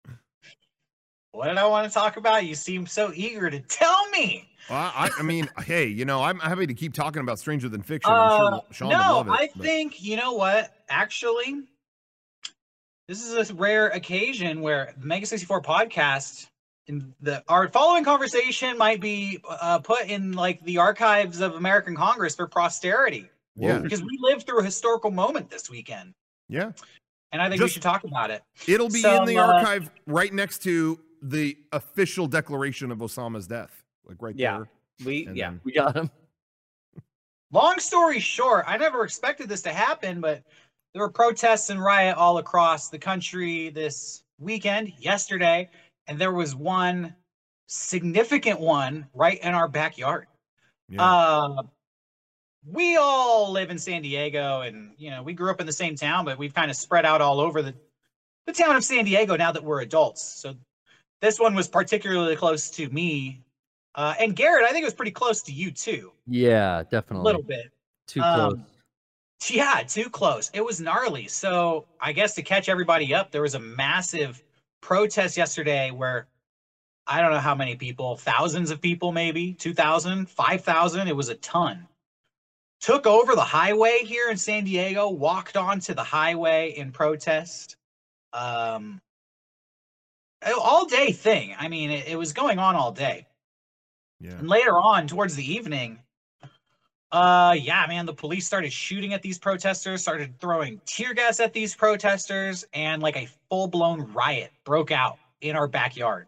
What did I want to talk about? You seem so eager to tell me. Uh, I, I mean, hey, you know, I'm happy to keep talking about Stranger Than Fiction. I'm Uh, sure Sean no, would love it. I but- think, you know what? Actually, this is a rare occasion where the Mega sixty-four podcast in the our following conversation might be uh, put in like the archives of American Congress for posterity. Yeah. Because we lived through a historical moment this weekend. Yeah. And I think we Just- should talk about it. It'll be So, in the uh, archive right next to the official declaration of Osama's death. Like right Yeah. there. We And yeah. then- We got him. Long story short, I never expected this to happen, but there were protests and riot all across the country this weekend, yesterday, and there was one significant one right in our backyard. yeah. Uh, we all live in San Diego, and you know we grew up in the same town, but we've kind of spread out all over the the town of San Diego now that we're adults. So this one was particularly close to me, uh, and Garrett. I think it was pretty close to you too, Yeah, a definitely. little bit. Too Um, close. Yeah, too close. It was gnarly. So I guess to catch everybody up, there was a massive protest yesterday where I don't know how many people, thousands of people, maybe two thousand, five thousand. It was a ton. Took over the highway here in San Diego, walked onto the highway in protest. Um, all day thing. I mean, it, it was going on all day. yeah. And later on, towards the evening, uh, yeah, man, the police started shooting at these protesters, started throwing tear gas at these protesters, and like a full-blown riot broke out in our backyard.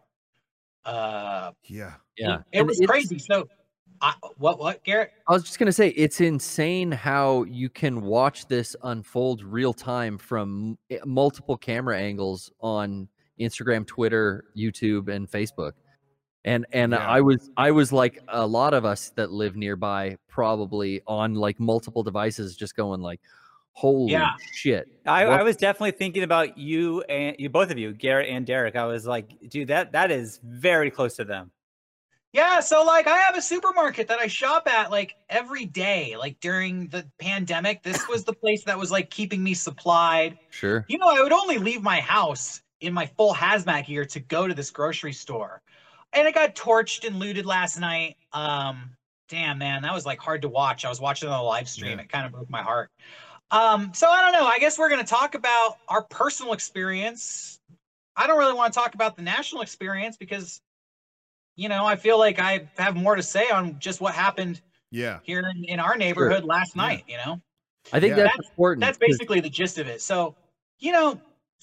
Uh, Yeah. Yeah. it And was it's- crazy. So, I, what, what, Garrett? I was just gonna say it's insane how you can watch this unfold real time from m- multiple camera angles on Instagram, Twitter, YouTube, and Facebook. And and Yeah. I was I was like a lot of us that live nearby, probably on like multiple devices, just going like, "Holy Yeah. shit!" I, What- I was definitely thinking about you and you, both of you, Garrett and Derek. I was like, dude, that that is very close to them. Yeah, so like I have a supermarket that I shop at like every day. Like during the pandemic, this was the place that was like keeping me supplied. Sure. You know, I would only leave my house in my full hazmat gear to go to this grocery store. And it got torched and looted last night. Um, damn, man, that was like hard to watch. I was watching it on the live stream. Yeah. It kind of broke my heart. Um, so I don't know. I guess we're going to talk about our personal experience. I don't really want to talk about the national experience because, you know, I feel like I have more to say on just what happened Yeah. here in, in our neighborhood last Yeah. night, you know? I think Yeah. that's important. That's 'cause- basically the gist of it. So, you know,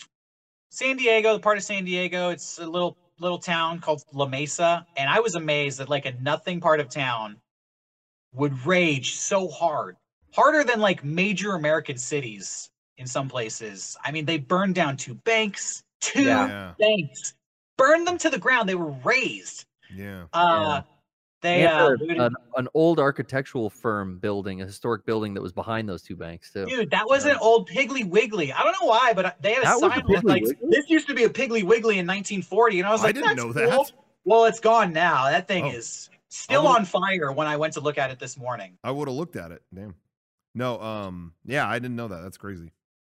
San Diego, the part of San Diego, it's a little little town called La Mesa, and I was amazed that like a nothing part of town would rage so hard, harder than like major American cities in some places. I mean, they burned down two banks, two Yeah. Yeah. banks, burned them to the ground. They were razed. Yeah. Uh, They and uh, a- looted- an, an old architectural firm building, a historic building that was behind those two banks too. Dude, that was an old Piggly Wiggly. I don't know why, but they had a That was a sign with Piggly like, Wiggly? this used to be a Piggly Wiggly in nineteen forty. And I was I like, didn't that's know cool. that. Well, it's gone now. That thing Oh. is still would've- on fire when I went to look at it this morning. I would have looked at it. Damn. No, um, yeah, I didn't know that. That's crazy.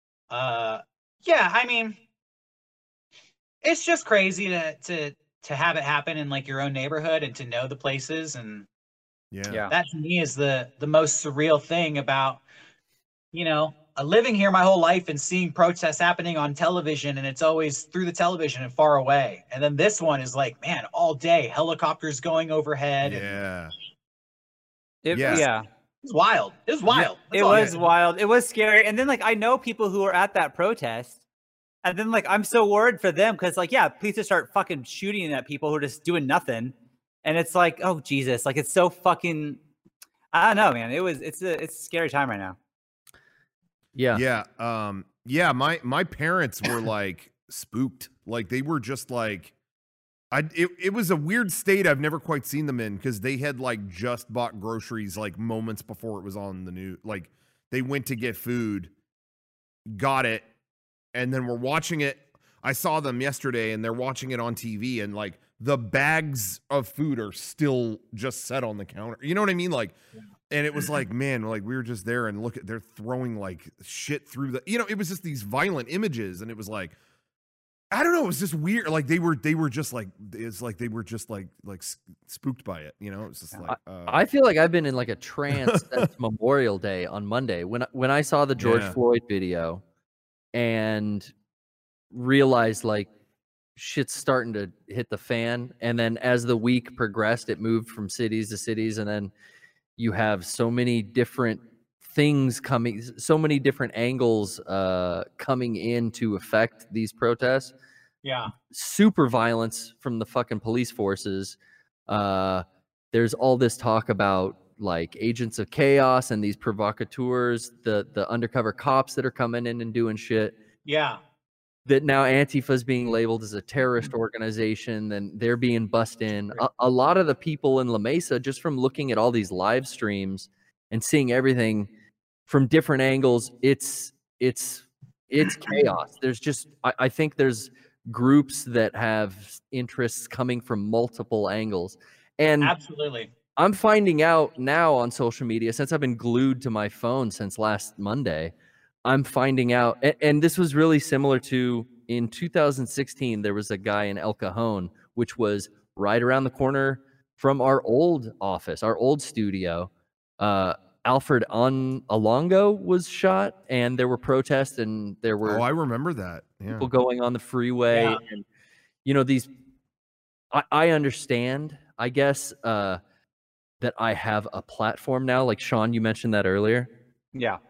Uh, yeah, I mean, it's just crazy to to to have it happen in like your own neighborhood and to know the places, and Yeah. Yeah. that to me is the the most surreal thing about, you know, uh, living here my whole life and seeing protests happening on television, and it's always through the television and far away. And then this one is like, man, all day, helicopters going overhead. and Yeah. It, Yeah. yeah. It's wild. It was wild. That's It all I was got. wild. It was scary. And then like I know people who are at that protest, and then like I'm so worried for them because like yeah, police just start fucking shooting at people who are just doing nothing, and it's like oh Jesus, like it's so fucking. I don't know, man. It was it's a it's a scary time right now. Yeah. Yeah. Um, yeah, my my parents were like spooked. Like they were just like I it, it was a weird state I've never quite seen them in because they had like just bought groceries like moments before it was on the news. Like they went to get food, got it, and then we're watching it. I saw them yesterday and they're watching it on T V, and like the bags of food are still just set on the counter. You know what I mean? Like, and it was like, man, like we were just there and look at, they're throwing like shit through the, you know, it was just these violent images. And it was like, I don't know. It was just weird. Like they were, they were just like, it's like they were just like, like s- spooked by it. You know, it's just like, uh, I feel like I've been in like a trance since Memorial Day on Monday when when I saw the George Yeah. Floyd video and realized like shit's starting to hit the fan. And then as the week progressed, it moved from cities to cities, and then you have so many different things coming, so many different angles uh, coming in to affect these protests. Yeah. Super violence from the fucking police forces. Uh, there's all this talk about like agents of chaos and these provocateurs, the the undercover cops that are coming in and doing shit. Yeah. That now Antifa is being labeled as a terrorist organization, then they're being bussed in. A, a lot of the people in La Mesa, just from looking at all these live streams and seeing everything from different angles, it's it's it's chaos. There's just I, I think there's groups that have interests coming from multiple angles. And absolutely, I'm finding out now on social media, since I've been glued to my phone since last Monday, I'm finding out, and, and this was really similar to in two thousand sixteen, there was a guy in El Cajon, which was right around the corner from our old office, our old studio. Uh, Alfred on Alongo was shot, and there were protests, and there were oh, I remember that. Yeah. people going on the freeway, Yeah. and you know these. I, I understand, I guess, uh, that I have a platform now. Like Sean, you mentioned that earlier. Yeah.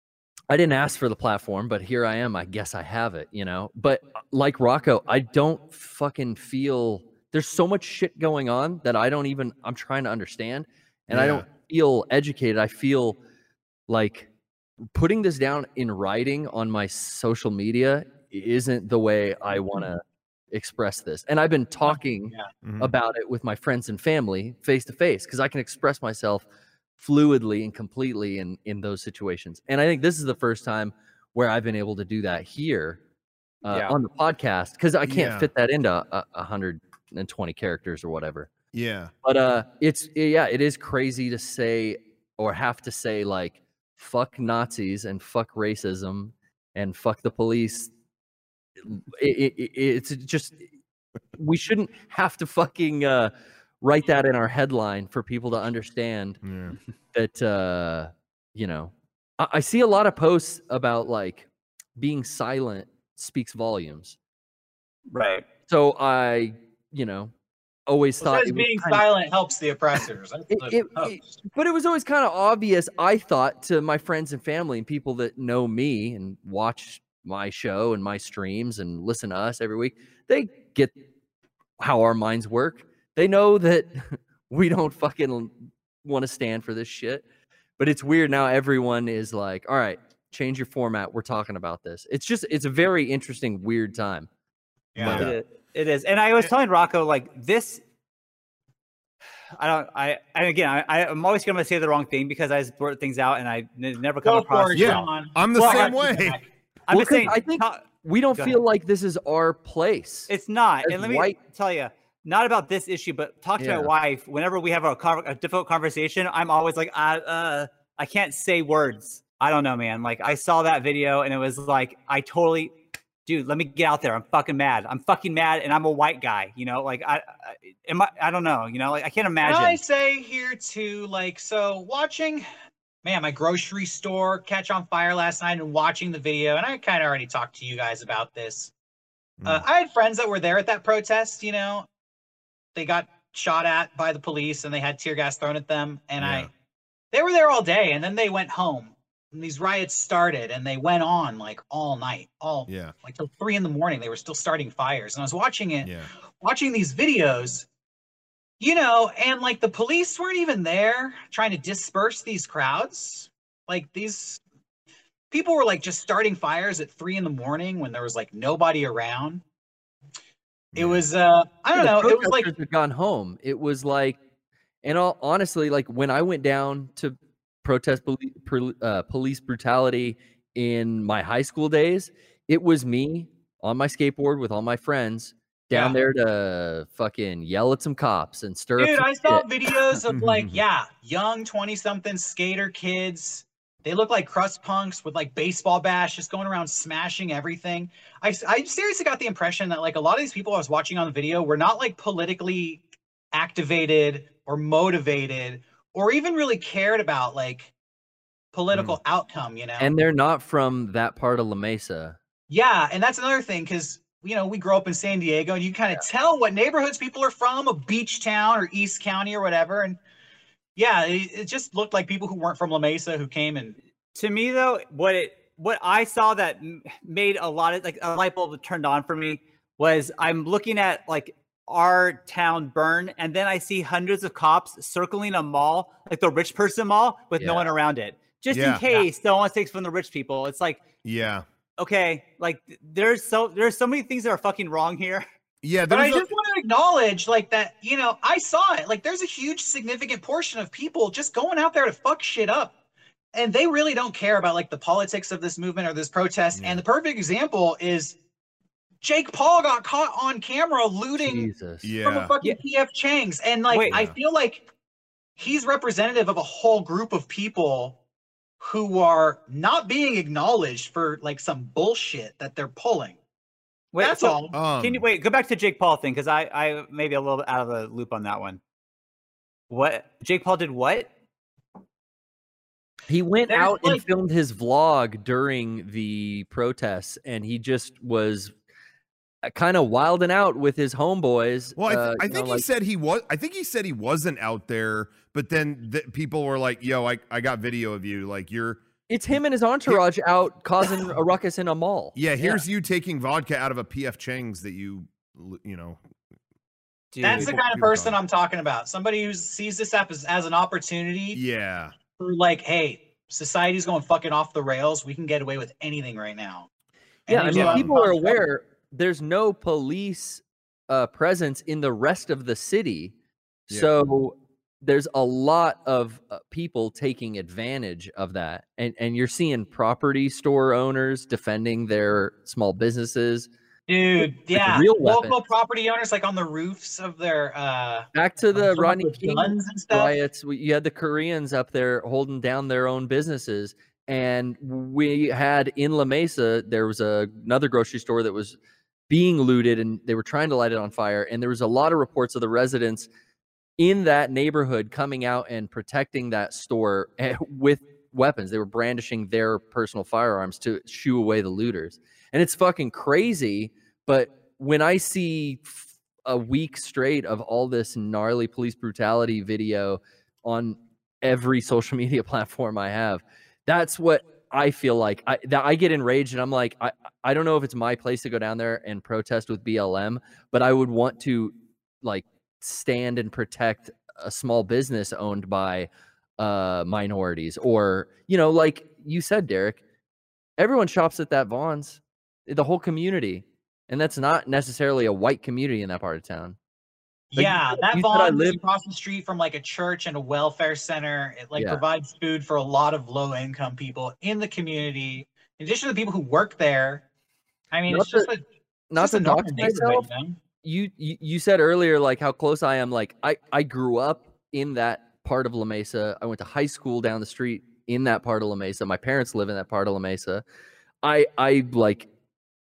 I didn't ask for the platform, but here I am. I guess I have it, you know. But like Rocco, I don't fucking feel there's so much shit going on that I don't even I'm trying to understand, and I Yeah. don't feel educated. I feel like putting this down in writing on my social media isn't the way I want to express this. And I've been talking Yeah. Mhm. about it with my friends and family face to face because I can express myself fluidly and completely in in those situations. And I think this is the first time where I've been able to do that here uh, Yeah. on the podcast because I can't Yeah. fit that into a, a hundred and twenty characters or whatever. Yeah. But uh, it's yeah, it is crazy to say or have to say like fuck Nazis and fuck racism and fuck the police. It, it, it, it's just we shouldn't have to fucking uh, write that in our headline for people to understand Yeah. that uh, you know. I, I see a lot of posts about like being silent speaks volumes. Right. So I, you know, always Well, thought says it was being kind of- silent helps the oppressors. That's It- what it- helps. but it was always kind of obvious, I thought, to my friends and family and people that know me and watch my show and my streams and listen to us every week. They get how our minds work. They know that we don't fucking want to stand for this shit. But it's weird now. Everyone is like, all right, change your format. We're talking about this. It's just, it's a very interesting, weird time. Yeah. It is. It is. And I was telling Rocco, like, this. I don't. I and again, I, I I'm always going to say the wrong thing because I just blurt things out and I n- never come Go across. for it, Yeah. John. I'm the Well, same I- way. I'm Well, just 'cause saying. I think ta- we don't Go feel like this is our place. It's not. As And let me white- tell you, not about this issue, but talk to Yeah. my wife. Whenever we have a, con- a difficult conversation, I'm always like, I, uh, I can't say words. I don't know, man. Like, I saw that video and it was like, I totally, dude, let me get out there. I'm fucking mad. I'm fucking mad, and I'm a white guy. You know, like, I, I am I, I don't know. You know, like, I can't Can imagine. I say here too, like, so watching, man, my grocery store catch on fire last night and watching the video, and I kind of already talked to you guys about this. Uh, I had friends that were there at that protest, you know, they got shot at by the police and they had tear gas thrown at them. And Yeah. I, they were there all day and then they went home and these riots started and they went on like all night, all Yeah. like till three in the morning. They were still starting fires. And I was watching it, Yeah. watching these videos, you know, and like the police weren't even there trying to disperse these crowds. Like these people were like just starting fires at three in the morning when there was like nobody around. It Yeah. was, uh, I don't Yeah, the know. It was like, protesters had gone home. It was like, and all honestly, like when I went down to protest poli- pr- uh, police brutality in my high school days, it was me on my skateboard with all my friends down Yeah. there to fucking yell at some cops and stir dude, up I some saw shit. videos of like, yeah, young twenty something skater kids. They look like crust punks with like baseball bats, just going around smashing everything. I, I seriously got the impression that like a lot of these people I was watching on the video were not like politically activated or motivated or even really cared about like political outcome, you know? And they're not from that part of La Mesa. Yeah, and that's another thing because you know, we grow up in San Diego, and you kind of yeah. tell what neighborhoods people are from, a beach town or East County or whatever. And yeah, it, it just looked like people who weren't from La Mesa who came. And to me, though, what it what I saw that made a lot of like a light bulb turned on for me was I'm looking at like our town burn, and then I see hundreds of cops circling a mall, like the rich person mall, with yeah. no one around it, just yeah. in case yeah. no one takes from the rich people. It's like, yeah, okay, like there's so there's so many things that are fucking wrong here. Yeah, but I a- just want to acknowledge, like, that, you know, I saw it. Like, there's a huge, significant portion of people just going out there to fuck shit up. And they really don't care about, like, the politics of this movement or this protest. Yeah. And the perfect example is Jake Paul got caught on camera looting Jesus. from Yeah. a fucking Yeah. P F Chang's. And, like, Wait. I feel like he's representative of a whole group of people who are not being acknowledged for, like, some bullshit that they're pulling. Wait, That's so all. Um, Can you wait? Go back to Jake Paul thing, because I I maybe a little bit out of the loop on that one. What Jake Paul did? What? He went There's out like- and filmed his vlog during the protests, and he just was kind of wilding out with his homeboys. Well, I, th- uh, I you think know, he like, said he was. I think he said he wasn't out there, but then th- people were like, "Yo, I, I got video of you. Like you're." it's him and his entourage out causing a ruckus in a mall. Yeah, here's you taking vodka out of a P F Chang's that you, you know. Dude. That's the people- kind of people person talk. I'm talking about. Somebody who sees this app as, as an opportunity Yeah. for, like, hey, society's going fucking off the rails. We can get away with anything right now. And Yeah, I they mean, go out and people are fuck shit up. aware there's no police uh, presence in the rest of the city. Yeah. So there's a lot of uh, people taking advantage of that. And, and you're seeing property store owners defending their small businesses. Dude, yeah. real Local weapons. property owners, like, on the roofs of their uh Back to the Some Rodney with King guns and stuff. riots, we, you had the Koreans up there holding down their own businesses. And we had in La Mesa, there was a, another grocery store that was being looted, and they were trying to light it on fire. And there was a lot of reports of the residents in that neighborhood coming out and protecting that store with weapons. They were brandishing their personal firearms to shoo away the looters. And it's fucking crazy. But when I see a week straight of all this gnarly police brutality video on every social media platform I have, that's what I feel like. I that I get enraged, and I'm like, I, I don't know if it's my place to go down there and protest with B L M, but I would want to, like, stand and protect a small business owned by uh, minorities, or, you know, like you said, Derek, everyone shops at that Vaughn's, the whole community, and that's not necessarily a white community in that part of town. Like, yeah, you- that you said I Vaughn is live- across the street from, like, a church and a welfare center. It, like, Yeah. provides food for a lot of low income people in the community. In addition to the people who work there. I mean, Not it's just to- a Not just to a normal dox neighborhood, myself, you know? you, you you said earlier, like, how close I am. Like, I I grew up in that part of La Mesa. I went to high school down the street in that part of La Mesa. My parents live in that part of La Mesa. I I like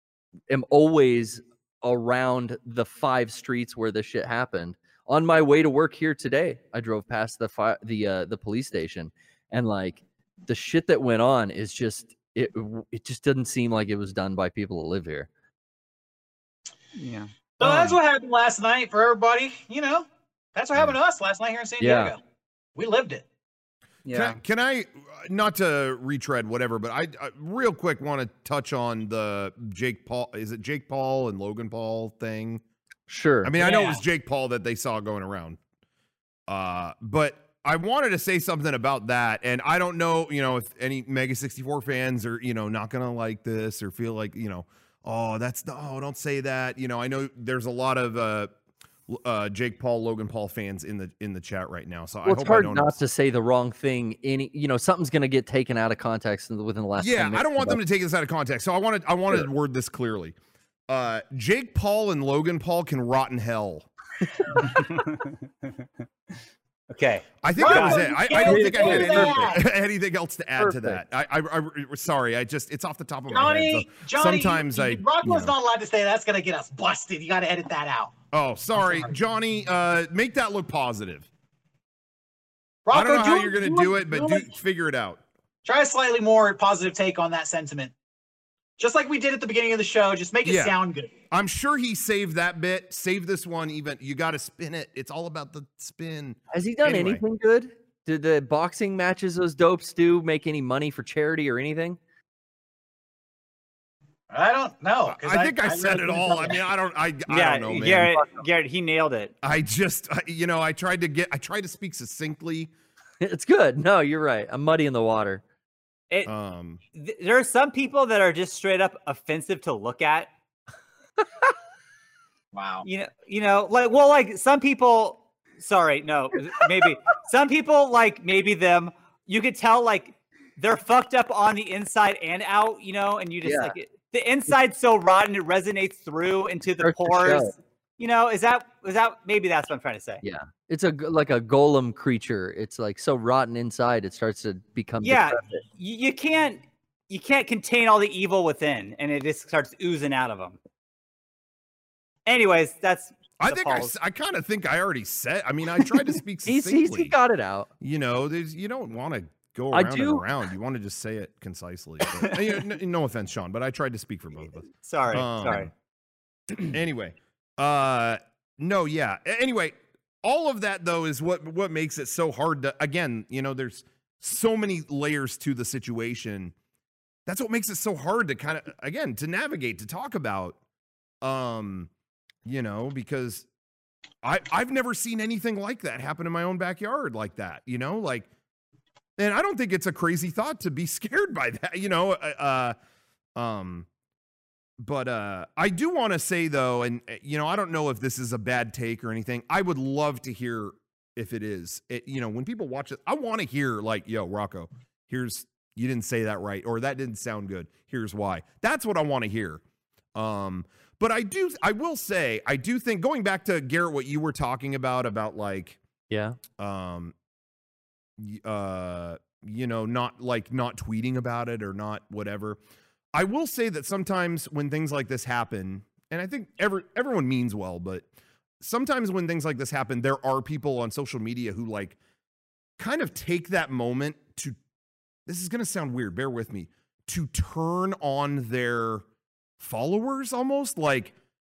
am always around the five streets where this shit happened. On my way to work here today, I drove past the fi- the uh, the police station, and, like, the shit that went on is just it it just doesn't seem like it was done by people that live here. Yeah. So that's Um, what happened last night for everybody. You know, that's what happened to us last night here in San Yeah. Diego. We lived it. Can I, can I, not to retread whatever, but I, I real quick want to touch on the Jake Paul. Is it Jake Paul and Logan Paul thing? Sure. I mean, I know it Yeah. was Jake Paul that they saw going around. Uh, but I wanted to say something about that. And I don't know, you know, if any Mega sixty-four fans are, you know, not going to like this or feel like, you know, oh, that's the, oh, don't say that. You know, I know there's a lot of uh, uh, Jake Paul, Logan Paul fans in the in the chat right now. So I well, it's hope hard I don't not to say the wrong thing. Any, you know, something's going to get taken out of context in the- within the last. Yeah, ten minutes I don't want them about- to take this out of context. So I wanted I wanted Sure. to word this clearly. Uh, Jake Paul and Logan Paul can rot in hell. Okay. I think that was Wow, it. you I, I can't don't think I say had that. any, anything else to add to that. Perfect. I, I, I sorry. I just it's off the top of my Johnny, head. So Johnny, sometimes you, I you, Rocco's you know. not allowed to say that's gonna get us busted. You got to edit that out. Oh, sorry, Johnny. Uh, make that look positive. Rocco, I don't know how do you're gonna do do it, but do, it. figure it out. Try a slightly more positive take on that sentiment. Just like we did at the beginning of the show, just make it Yeah. sound good. I'm sure he saved that bit. Save this one. Even you got to spin it. It's all about the spin. Has he done Anyway. anything good? Did the boxing matches those dopes do make any money for charity or anything? I don't know. 'cause I think I, really said it couldn't all. tell I you. mean, I don't. I, I yeah, don't know, man. Garrett, Garrett, he nailed it. I just, I- you know, I tried to get. I tried to speak succinctly. It's good. No, you're right. I'm muddy in the water. It, Um, th- there are some people that are just straight up offensive to look at. Wow. You know, you know, like well, like some people. Sorry, no, maybe some people like maybe them. You could tell like they're fucked up on the inside and out. You know, and you just Yeah. like it, the inside's so rotten it resonates through into the Starts to pores. show. You know, is that is that maybe that's what I'm trying to say? Yeah. It's a g- like a golem creature. It's like so rotten inside it starts to become Yeah, decrepit. you, you can't you can't contain all the evil within, and it just starts oozing out of them. Anyways, that's I the think I, pause. s- I kind of think I already said. I mean, I tried to speak He's, succinctly. he's he got it out. You know, there's you don't want to go I around do- and around. You want to just say it concisely. But, you know, n- no offense, Sean, but I tried to speak for both of us. sorry, Um, sorry. Anyway, uh, no, yeah. A- Anyway, all of that though is what what makes it so hard to. Again, you know, there's so many layers to the situation. That's what makes it so hard to kind of again to navigate to talk about. Um, you know, because I I've never seen anything like that happen in my own backyard like that. You know, like, and I don't think it's a crazy thought to be scared by that. You know, uh, uh um. But uh, I do want to say, though, and, uh, you know, I don't know if this is a bad take or anything. I would love to hear if it is. It, you know, when people watch it, I want to hear, like, yo, Rocco, here's, you didn't say that right, or that didn't sound good. Here's why. That's what I want to hear. Um, but I do, I will say, I do think, going back to, Garrett, what you were talking about, about, like, Yeah. um, y- uh, you know, not, like, not tweeting about it or not whatever. I will say that sometimes when things like this happen, and I think every, everyone means well, but sometimes when things like this happen, there are people on social media who like kind of take that moment to, this is going to sound weird, bear with me, to turn on their followers almost. Like,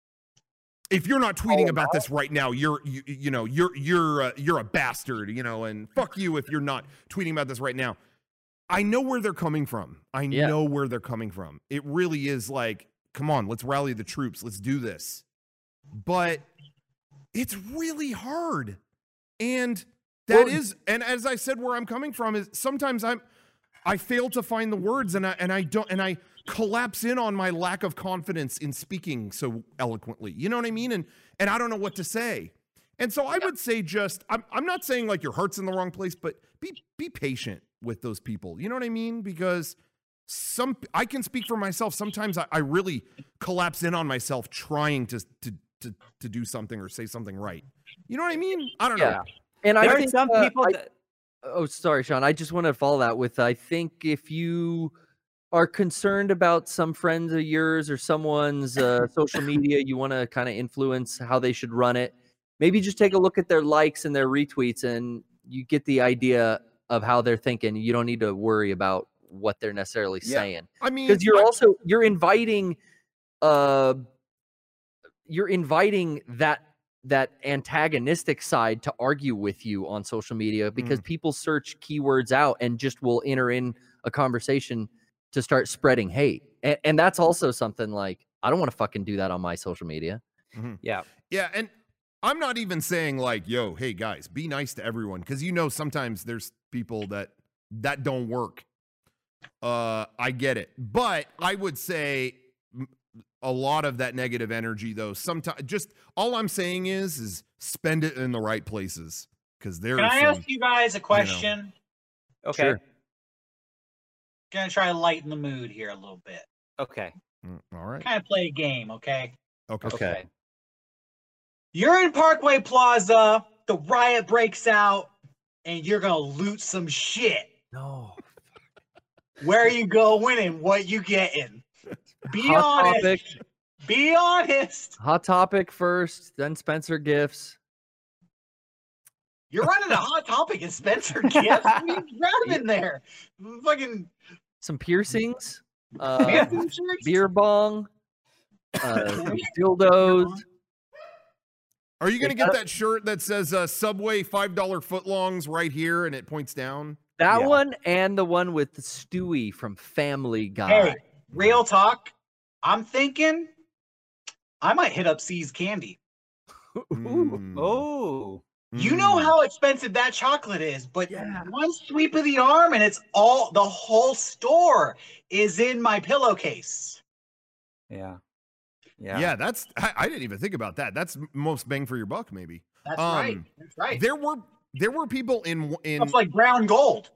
if you're not tweeting about this right now, you're, you, you know, you're, you're, uh, you're a bastard, you know, and fuck you if you're not tweeting about this right now. I know where they're coming from. I Yeah. know where they're coming from. It really is like, come on, let's rally the troops. Let's do this. But it's really hard. And that Well- is, and as I said, where I'm coming from is sometimes I'm, I fail to find the words and I, and I don't, and I collapse in on my lack of confidence in speaking so eloquently. You know what I mean? And, and I don't know what to say. And so I would say just, I'm, I'm not saying like your heart's in the wrong place, but be, be patient with those people. You know what I mean? Because some, I can speak for myself. Sometimes I, I really collapse in on myself trying to, to, to, to do something or say something right. You know what I mean? I don't Yeah. know. And There I are think some uh, people I- that Oh, sorry, Sean. I just want to follow that with I think if you are concerned about some friends of yours or someone's uh, social media, you want to kind of influence how they should run it. Maybe just take a look at their likes and their retweets, and you get the idea of how they're thinking. You don't need to worry about what they're necessarily Yeah. saying I mean, because you're I- also you're inviting, uh, you're inviting that that antagonistic side to argue with you on social media because people search keywords out and just will enter in a conversation to start spreading hate. And, and that's also something like, I don't want to fucking do that on my social media. yeah. Yeah, and I'm not even saying like, yo, hey guys, be nice to everyone, because you know sometimes there's people that that don't work. Uh, I get it, but I would say m- a lot of that negative energy, though, sometimes just all I'm saying is is spend it in the right places, because there's Can I some, ask you guys a question? Okay. Sure. Gonna try to lighten the mood here a little bit. Okay. Mm, all right, Kind of play a game, okay? okay, Okay. You're in Parkway Plaza, the riot breaks out, and you're gonna loot some shit. No. Where you going and what you getting? Be Hot honest. topic. Be honest. Hot topic first, then Spencer Gifts. You're running a hot topic and Spencer Gifts. What are you grabbing there? Fucking Some piercings. uh, Man, t-shirts? beer bong, uh, dildos. Are you gonna get that shirt that says uh, Subway five dollar footlongs right here and it points down? That Yeah. one and the one with Stewie from Family Guy. Hey, real talk. I'm thinking I might hit up C's Candy. Mm. Oh, You know Mm. how expensive that chocolate is, but Yeah. one sweep of the arm and it's all the whole store is in my pillowcase. yeah, Yeah, yeah. that's I, I didn't even think about that. That's m- most bang for your buck, maybe. That's Um, right. That's right. There were there were people in in It's like brown gold.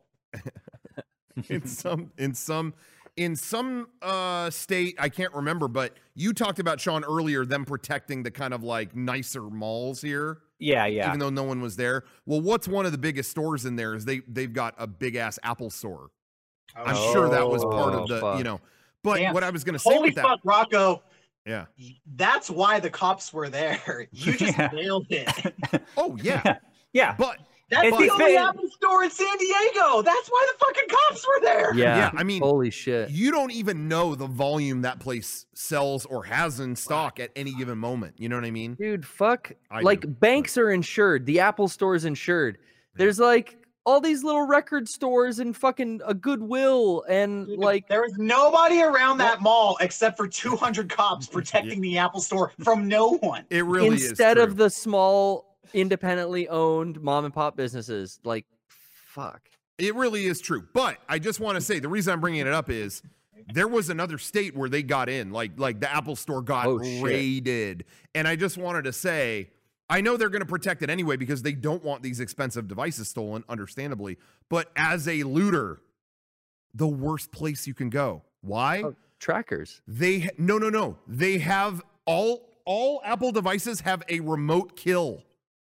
in some in some in some uh state, I can't remember, but you talked about, Sean, earlier, them protecting the kind of like nicer malls here, Yeah, yeah. even though no one was there. Well, what's one of the biggest stores in there is they they've got a big ass Apple store. I'm Oh. sure that was part of the, fuck. you know. But Damn. what I was gonna say Holy with that, fuck, Rocco. yeah. That's why the cops were there. You just Yeah. nailed it. Oh yeah. yeah. But That's It's the the only thing- Apple store in San Diego. That's why the fucking cops were there. Yeah. Yeah, I mean, holy shit. you don't even know the volume that place sells or has in stock at any given moment. You know what I mean? Dude, fuck. I like do, banks are insured. The Apple store is insured. There's like all these little record stores and fucking a Goodwill and Dude, like there was nobody around that mall except for two hundred cops protecting the Apple store from no one. It really is. instead true. of the small independently owned mom and pop businesses. Like, fuck. It really is true. But I just want to say the reason I'm bringing it up is there was another state where they got in, like like the Apple store got Oh, shit. raided. And I just wanted to say, I know they're going to protect it anyway because they don't want these expensive devices stolen, understandably. But as a looter, the worst place you can go. Why? Oh, trackers. They ha- no no no. They have all all Apple devices have a remote kill.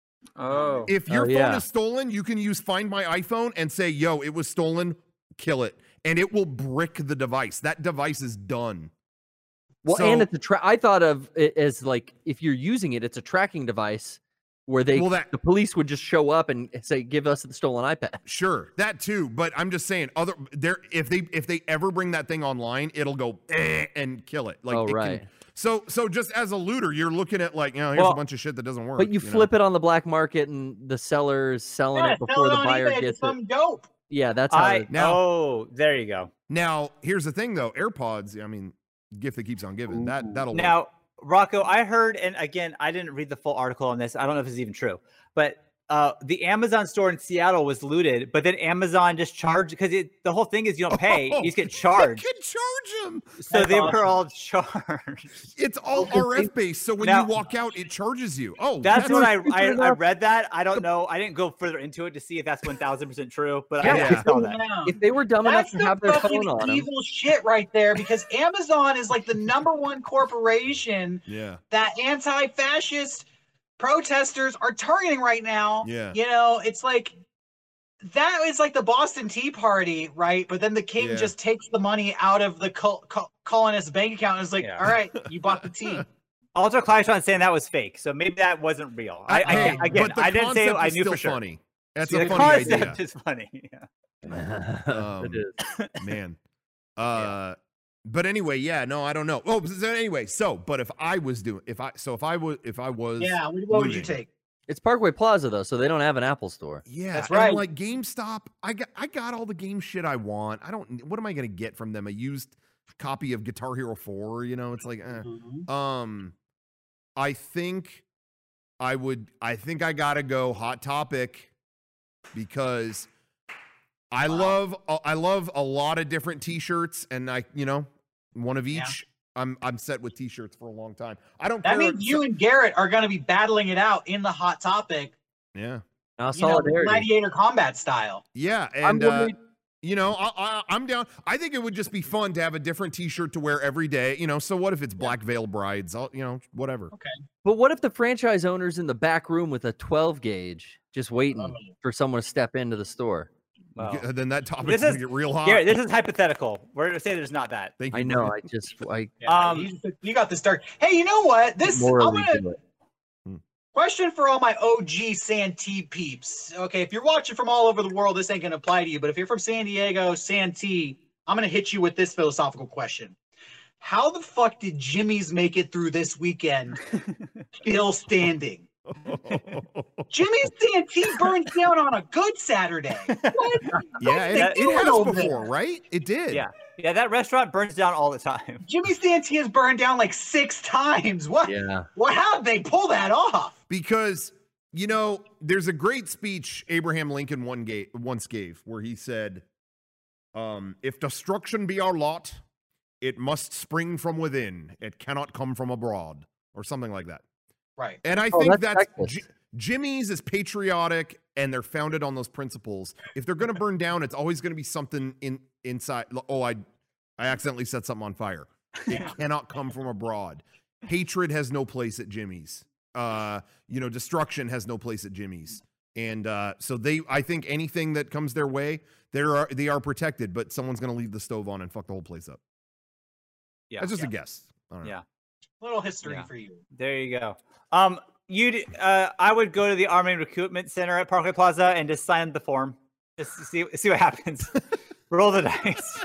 Oh. If your Oh, phone yeah. is stolen, you can use Find My iPhone and say, yo, it was stolen, kill it. And it will brick the device. That device is done. Well, So- and it's a tra- I thought of it as like if you're using it, it's a tracking device where they Well, that- the police would just show up and say, "Give us the stolen iPad." Sure, that too. But I'm just saying, other there if they if they ever bring that thing online, it'll go eh, and kill it. Like Oh, it can- right. so so just as a looter, you're looking at like, you know, here's Well, a bunch of shit that doesn't work. But you know? flip it on the black market, and the seller is selling Yeah, it sell before it the on buyer eBay for gets it. some dope. Yeah, that's how. I it- Now- oh, there you go. Now, here's the thing though, AirPods, I mean, gift that keeps on giving. That that'll work. Now, Rocco, I heard, and again, I didn't read the full article on this. I don't know if it's even true, but uh, the Amazon store in Seattle was looted, but then Amazon just charged because it. The whole thing is you don't pay; you just get charged. You can charge them. So That's they awesome. were all charged. It's all R F based, so when Now- you walk out, it charges you. Oh, That's what I, stupid I I enough. read that. I don't know. I didn't go further into it to see if that's one thousand percent true, but Yeah, I, I yeah. saw that. Yeah. If they were dumb That's enough to the have their fucking phone on them, evil shit right there because Amazon is like the number one corporation yeah. that anti-fascist protesters are targeting right now. Yeah. You know, it's like that is like the Boston Tea Party, right? But then the king Yeah. just takes the money out of the col- col- colonist bank account and is like, Yeah. all right, you bought the tea. Ultra Clashon saying that was fake, so maybe that wasn't real. I, I, Hey, again, but the I didn't say concept I is knew still for sure. funny. That's the a funny concept idea, is funny. Yeah. Um, it is. man. Uh, but anyway, yeah, no, I don't know. Oh, so anyway, so but if I was doing, if I, so if I was, if I was, Yeah, what what would you looting, take? It's Parkway Plaza though, so they don't have an Apple store. Yeah, That's and right. like GameStop, I got, I got all the game shit I want. I don't. What am I gonna get from them? A used copy of Guitar Hero four? You know, it's like, eh. Mhm. Um, I think I would. I think I gotta go Hot Topic because I Wow. love. uh, I love a lot of different T-shirts, and I, you know, one of Yeah. each. I'm I'm set with T-shirts for a long time. I don't That care. means you and Garrett are going to be battling it out in the Hot Topic, yeah, Now you know, solidarity. gladiator combat style. yeah, I'm and uh, really- you know, I, I, I'm down. I think it would just be fun to have a different T-shirt to wear every day. You know, so what if it's Black Veil Brides? I'll, you know, whatever. But what if the franchise owner's in the back room with a twelve gauge, just waiting Oh. for someone to step into the store? Well, G- Then that topic's This gonna is- get real hot. Garrett, this is hypothetical. We're gonna say there's not that. Thank you. I know. Brian. I just I Yeah, Um, you, you got this dark. Hey, you know what? This I'm morally gonna do it. question for all my O G Santee peeps. Okay, if you're watching from all over the world, this ain't gonna apply to you. But if you're from San Diego, Santee, I'm going to hit you with this philosophical question. How the fuck did Jimmy's make it through this weekend still standing? Jimmy's Santee burns down on a good Saturday. What? Yeah, it, What's they it doing has over before, there? right? It did. Yeah. Yeah, that restaurant burns down all the time. Jimmy Santee has burned down like six times. What? Yeah. What? How did they pull that off? Because, you know, there's a great speech Abraham Lincoln one gave, once gave where he said, um, if destruction be our lot, it must spring from within. It cannot come from abroad, or something like that. Right. And I Oh, think that's that's, Texas. J- Jimmy's is patriotic and they're founded on those principles. If they're going to burn down, it's always going to be something in inside. Oh, I, I accidentally set something on fire. It cannot come from abroad. Hatred has no place at Jimmy's. Uh, you know, destruction has no place at Jimmy's. And uh, so they, I think anything that comes their way, they are they are protected. But someone's going to leave the stove on and fuck the whole place up. Yeah. That's just yeah. a guess. I don't know. Yeah. Little history Yeah. for you. There you go. Um, you, uh, I would go to the Army Recruitment Center at Parkway Plaza and just sign the form. Just to see see what happens. Roll the dice.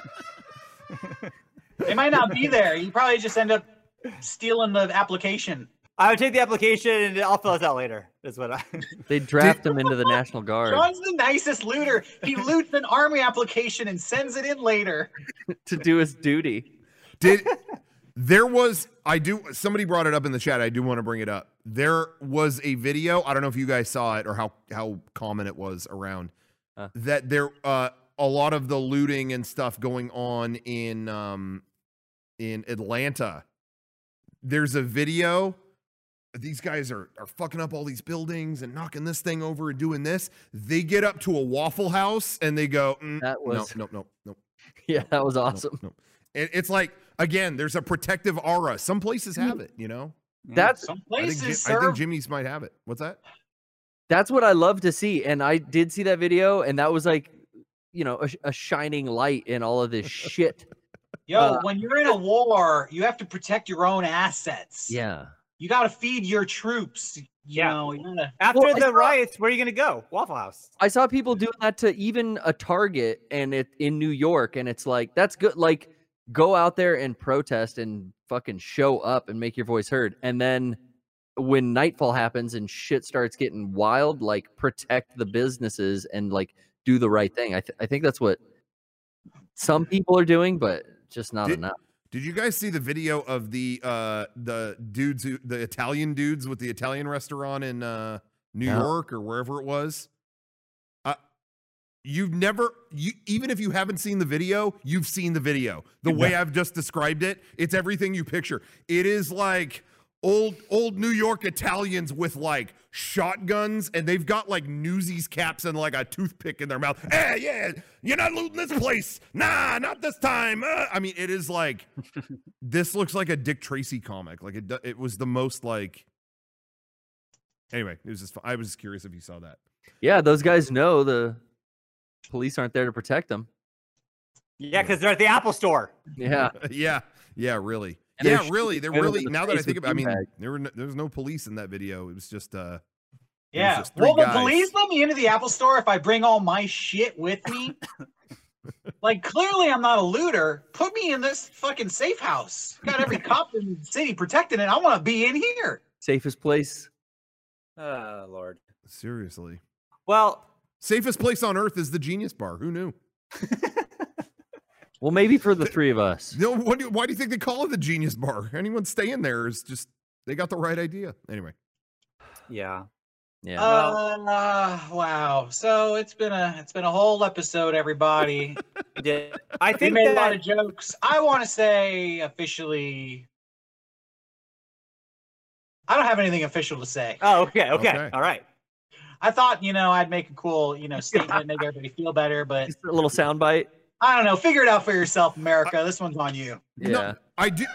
They might not be there. You probably just end up stealing the application. I would take the application and I'll fill it out later. Is what I. They draft him into the National Guard Sean's the nicest looter. He loots an army application and sends it in later. to do his duty. Did there was I do somebody brought it up in the chat. I do want to bring it up. There was a video. I don't know if you guys saw it or how how common it was around Huh. that there uh a lot of the looting and stuff going on in um in Atlanta. There's a video. These guys are are fucking up all these buildings and knocking this thing over and doing this. They get up to a Waffle House and they go, mm, That was no, no, no, no. yeah, that was no, awesome. no. It, it's like again, there's a protective aura. Some places have it, you know. That's Some I think, places Ji- I serve. think Jimmy's might have it. What's that? that's what I love to see, and I did see that video, and that was like, you know, a, sh- a shining light in all of this shit. Yo, uh, when you're in a war, you have to protect your own assets. Yeah. You got to feed your troops. You Yeah. know, you gotta, After Well, I the saw- riots, where are you gonna go? Waffle House. I saw people doing that to even a Target and it in New York, and it's like that's good. Like, go out there and protest and fucking show up and make your voice heard. And then when nightfall happens and shit starts getting wild, like protect the businesses and like do the right thing. I th- I think that's what some people are doing, but just not Did- enough. Did you guys see the video of the uh the dudes who the Italian dudes with the Italian restaurant in uh New No. York or wherever it was? Uh you've never you even if you haven't seen the video, you've seen the video. The way I've just described it, it's everything you picture. It is like old old New York Italians with like shotguns and they've got like Newsies caps and like a toothpick in their mouth. Hey, yeah, you're not looting this place. Nah, not this time. Uh, I mean, it is like this looks like a Dick Tracy comic. Like it, do- it was the most like. Anyway, it was just. I was just curious if you saw that. Yeah, those guys know the police aren't there to protect them. Yeah, because they're at the Apple Store. Yeah. yeah, yeah, really. And they're yeah, really. They're shooting them in really. the Now that I face think with about, I mean, beanbag. there were no, there was no police in that video. It was just. uh it was yeah. just three Will the guys. police let me into the Apple Store if I bring all my shit with me? Like, clearly I'm not a looter. Put me in this fucking safe house. Got every cop in the city protecting it. I want to be in here. Safest place. Oh Lord. Seriously. Well, Safest place on earth is the Genius Bar. Who knew? Well, maybe for the three of us. No, why do, why do you think they call it the Genius Bar? Anyone staying there is just they got the right idea. Anyway, yeah. Yeah. Uh, wow. So it's been a it's been a whole episode, everybody. Did- I We think made a lot that of jokes. I want to say officially. I don't have anything official to say. Oh, okay, okay, Okay. all right. I thought, you know, I'd make a cool, you know, statement, make everybody feel better, but Just a little soundbite. I don't know. Figure it out for yourself, America. This one's on you. Yeah. No, I do.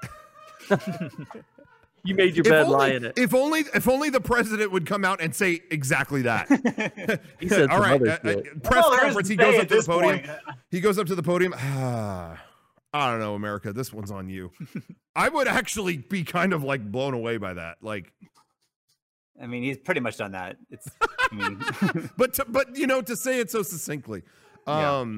You made your If bed, only, lie in it. if only, if only the president would come out and say exactly that. He said All some right, other uh, uh, shit. press Well, there is conference. He to say goes up at to the this podium. point. He goes up to the podium. Ah, I don't know, America. This one's on you. I would actually be kind of like blown away by that. Like, I mean, he's pretty much done that. It's, I mean, but to, but you know, to say it so succinctly. Yeah. Um,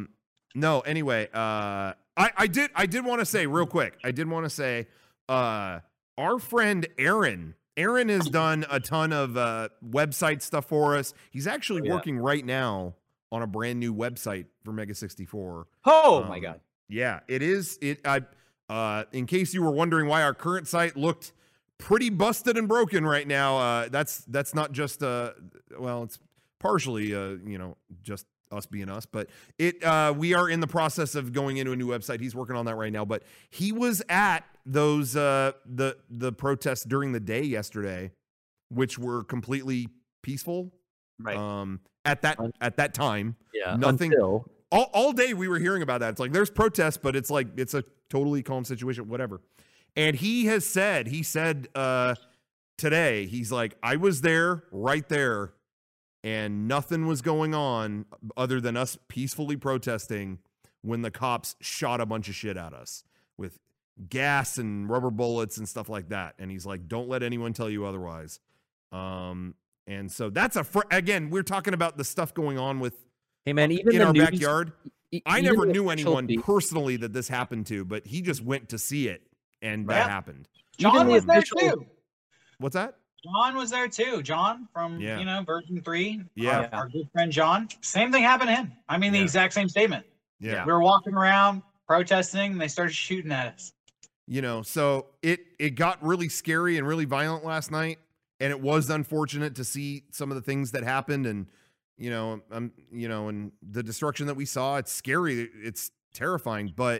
no. Anyway, uh, I I did I did want to say real quick. I did want to say, uh, our friend Aaron. Aaron has done a ton of uh, website stuff for us. He's actually Oh, yeah. working right now on a brand new website for Mega sixty-four. Oh Um, my god. Yeah, it is. It. I. Uh, in case you were wondering why our current site looked pretty busted and broken right now, uh, that's that's not just uh, well, it's partially uh, you know, just us being us, but it. Uh, we are in the process of going into a new website. He's working on that right now, but he was at those uh, the the protests during the day yesterday, which were completely peaceful. Right. Um, at that at that time. Yeah, Nothing- until all, all day we were hearing about that. It's like there's protests, but it's like it's a totally calm situation, whatever. And he has said, he said uh, today, he's like, I was there, right there, and nothing was going on other than us peacefully protesting when the cops shot a bunch of shit at us with gas and rubber bullets and stuff like that. And he's like, don't let anyone tell you otherwise. Um, and so that's a fr- again, we're talking about the stuff going on with hey man, even in the our news, backyard. e- I even never the knew official anyone feed- personally that this happened to, but he just went to see it, and that Yeah. happened. even John the was there official- too. What's that? John was there too. John from Yeah. you know Version Three. Yeah. our, our good friend John. Same thing happened to him. I mean, the Yeah. exact same statement. Yeah. We were walking around protesting, and they started shooting at us. You know, so it it got really scary and really violent last night, and it was unfortunate to see some of the things that happened, and you know, um, you know, and the destruction that we saw. It's scary. It's terrifying, but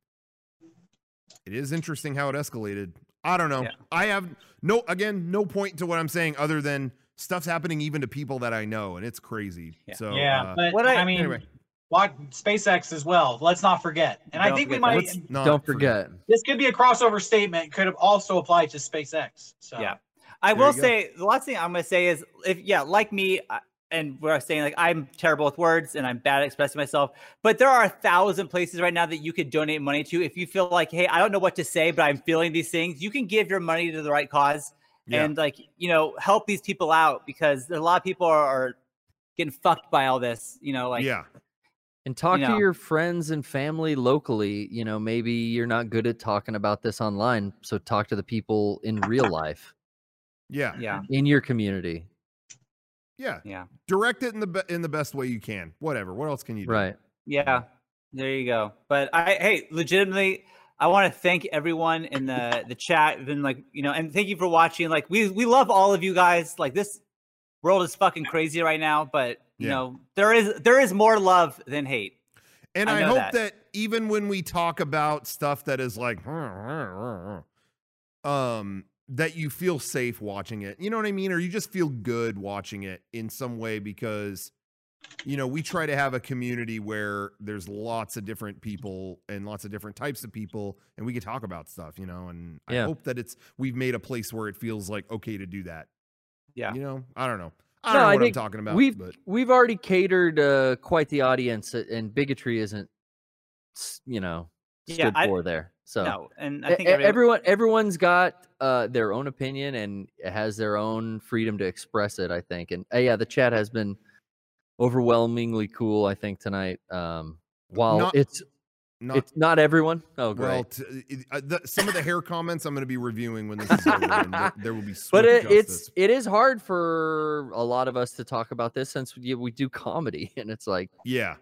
it is interesting how it escalated. I don't know. Yeah. I have no, again, no point to what I'm saying other than stuff's happening even to people that I know, and it's crazy. Yeah. So yeah, uh, but what I, I- mean, anyway. watch SpaceX as well. Let's not forget. And I Don't think we forget might. let's not Don't forget. This could be a crossover statement. Could have also applied to SpaceX. So Yeah. I There will you go. say the last thing I'm going to say is if yeah, like me I- and what I was saying, like I'm terrible with words and I'm bad at expressing myself, but there are a thousand places right now that you could donate money to if you feel like, hey, I don't know what to say, but I'm feeling these things. You can give your money to the right cause Yeah. and like you know help these people out because a lot of people are, are getting fucked by all this. You know, like yeah. And talk you to know. your friends and family locally. You know, maybe you're not good at talking about this online, so talk to the people in real life Yeah. yeah, in your community. Yeah. yeah. Direct it in the be- in the best way you can. Whatever. What else can you do? Right. Yeah, there you go. But I, hey, legitimately, I want to thank everyone in the the chat. And like, you know, and thank you for watching. Like, we we love all of you guys. Like, this world is fucking crazy right now. But you Yeah. know, there is there is more love than hate. And I I, know hope that. that. even when we talk about stuff that is like, um, that you feel safe watching it. You know what I mean? Or you just feel good watching it in some way because, you know, we try to have a community where there's lots of different people and lots of different types of people, and we can talk about stuff, you know, and I Yeah. hope that it's, we've made a place where it feels like okay to do that. Yeah. You know, I don't know. I No, don't know I what I'm think talking about, we've but we've already catered uh, quite the audience, uh, and bigotry isn't, s- you know, stood Yeah, I- for there. So No, and e- I think e- everyone, everyone everyone's got uh, their own opinion and has their own freedom to express it. I think, and uh, yeah, the chat has been overwhelmingly cool. I think tonight. Um, while Not- it's not it's not everyone. Oh, great. well. T- it- uh, the, some of the hair comments I'm going to be reviewing when this is over, and there, there will be swift but it, it's justice. it is hard for a lot of us to talk about this since we, we do comedy, and it's like Yeah.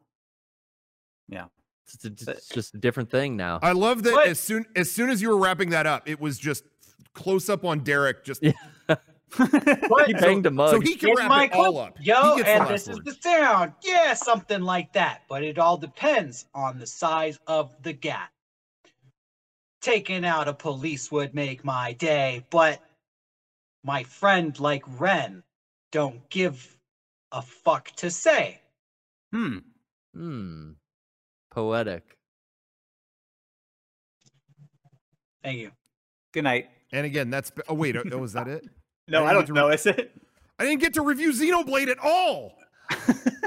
it's, it's it's just a different thing now. I love that What? as soon as soon as you were wrapping that up, it was just close up on Derek. Just Yeah. But He banged a mug. so he can here's wrap my it all clip. up. Yo, He gets the and last this word. is the sound. Yeah, something like that. But it all depends on the size of the gat. Taking out a police would make my day, but my friend like Ren don't give a fuck to say. hmm. Hmm. Poetic. Thank you. Good night. And again, that's oh wait, oh, was that it? No, I I didn't don't get to know. re- Is it? I didn't get to review Xenoblade at all.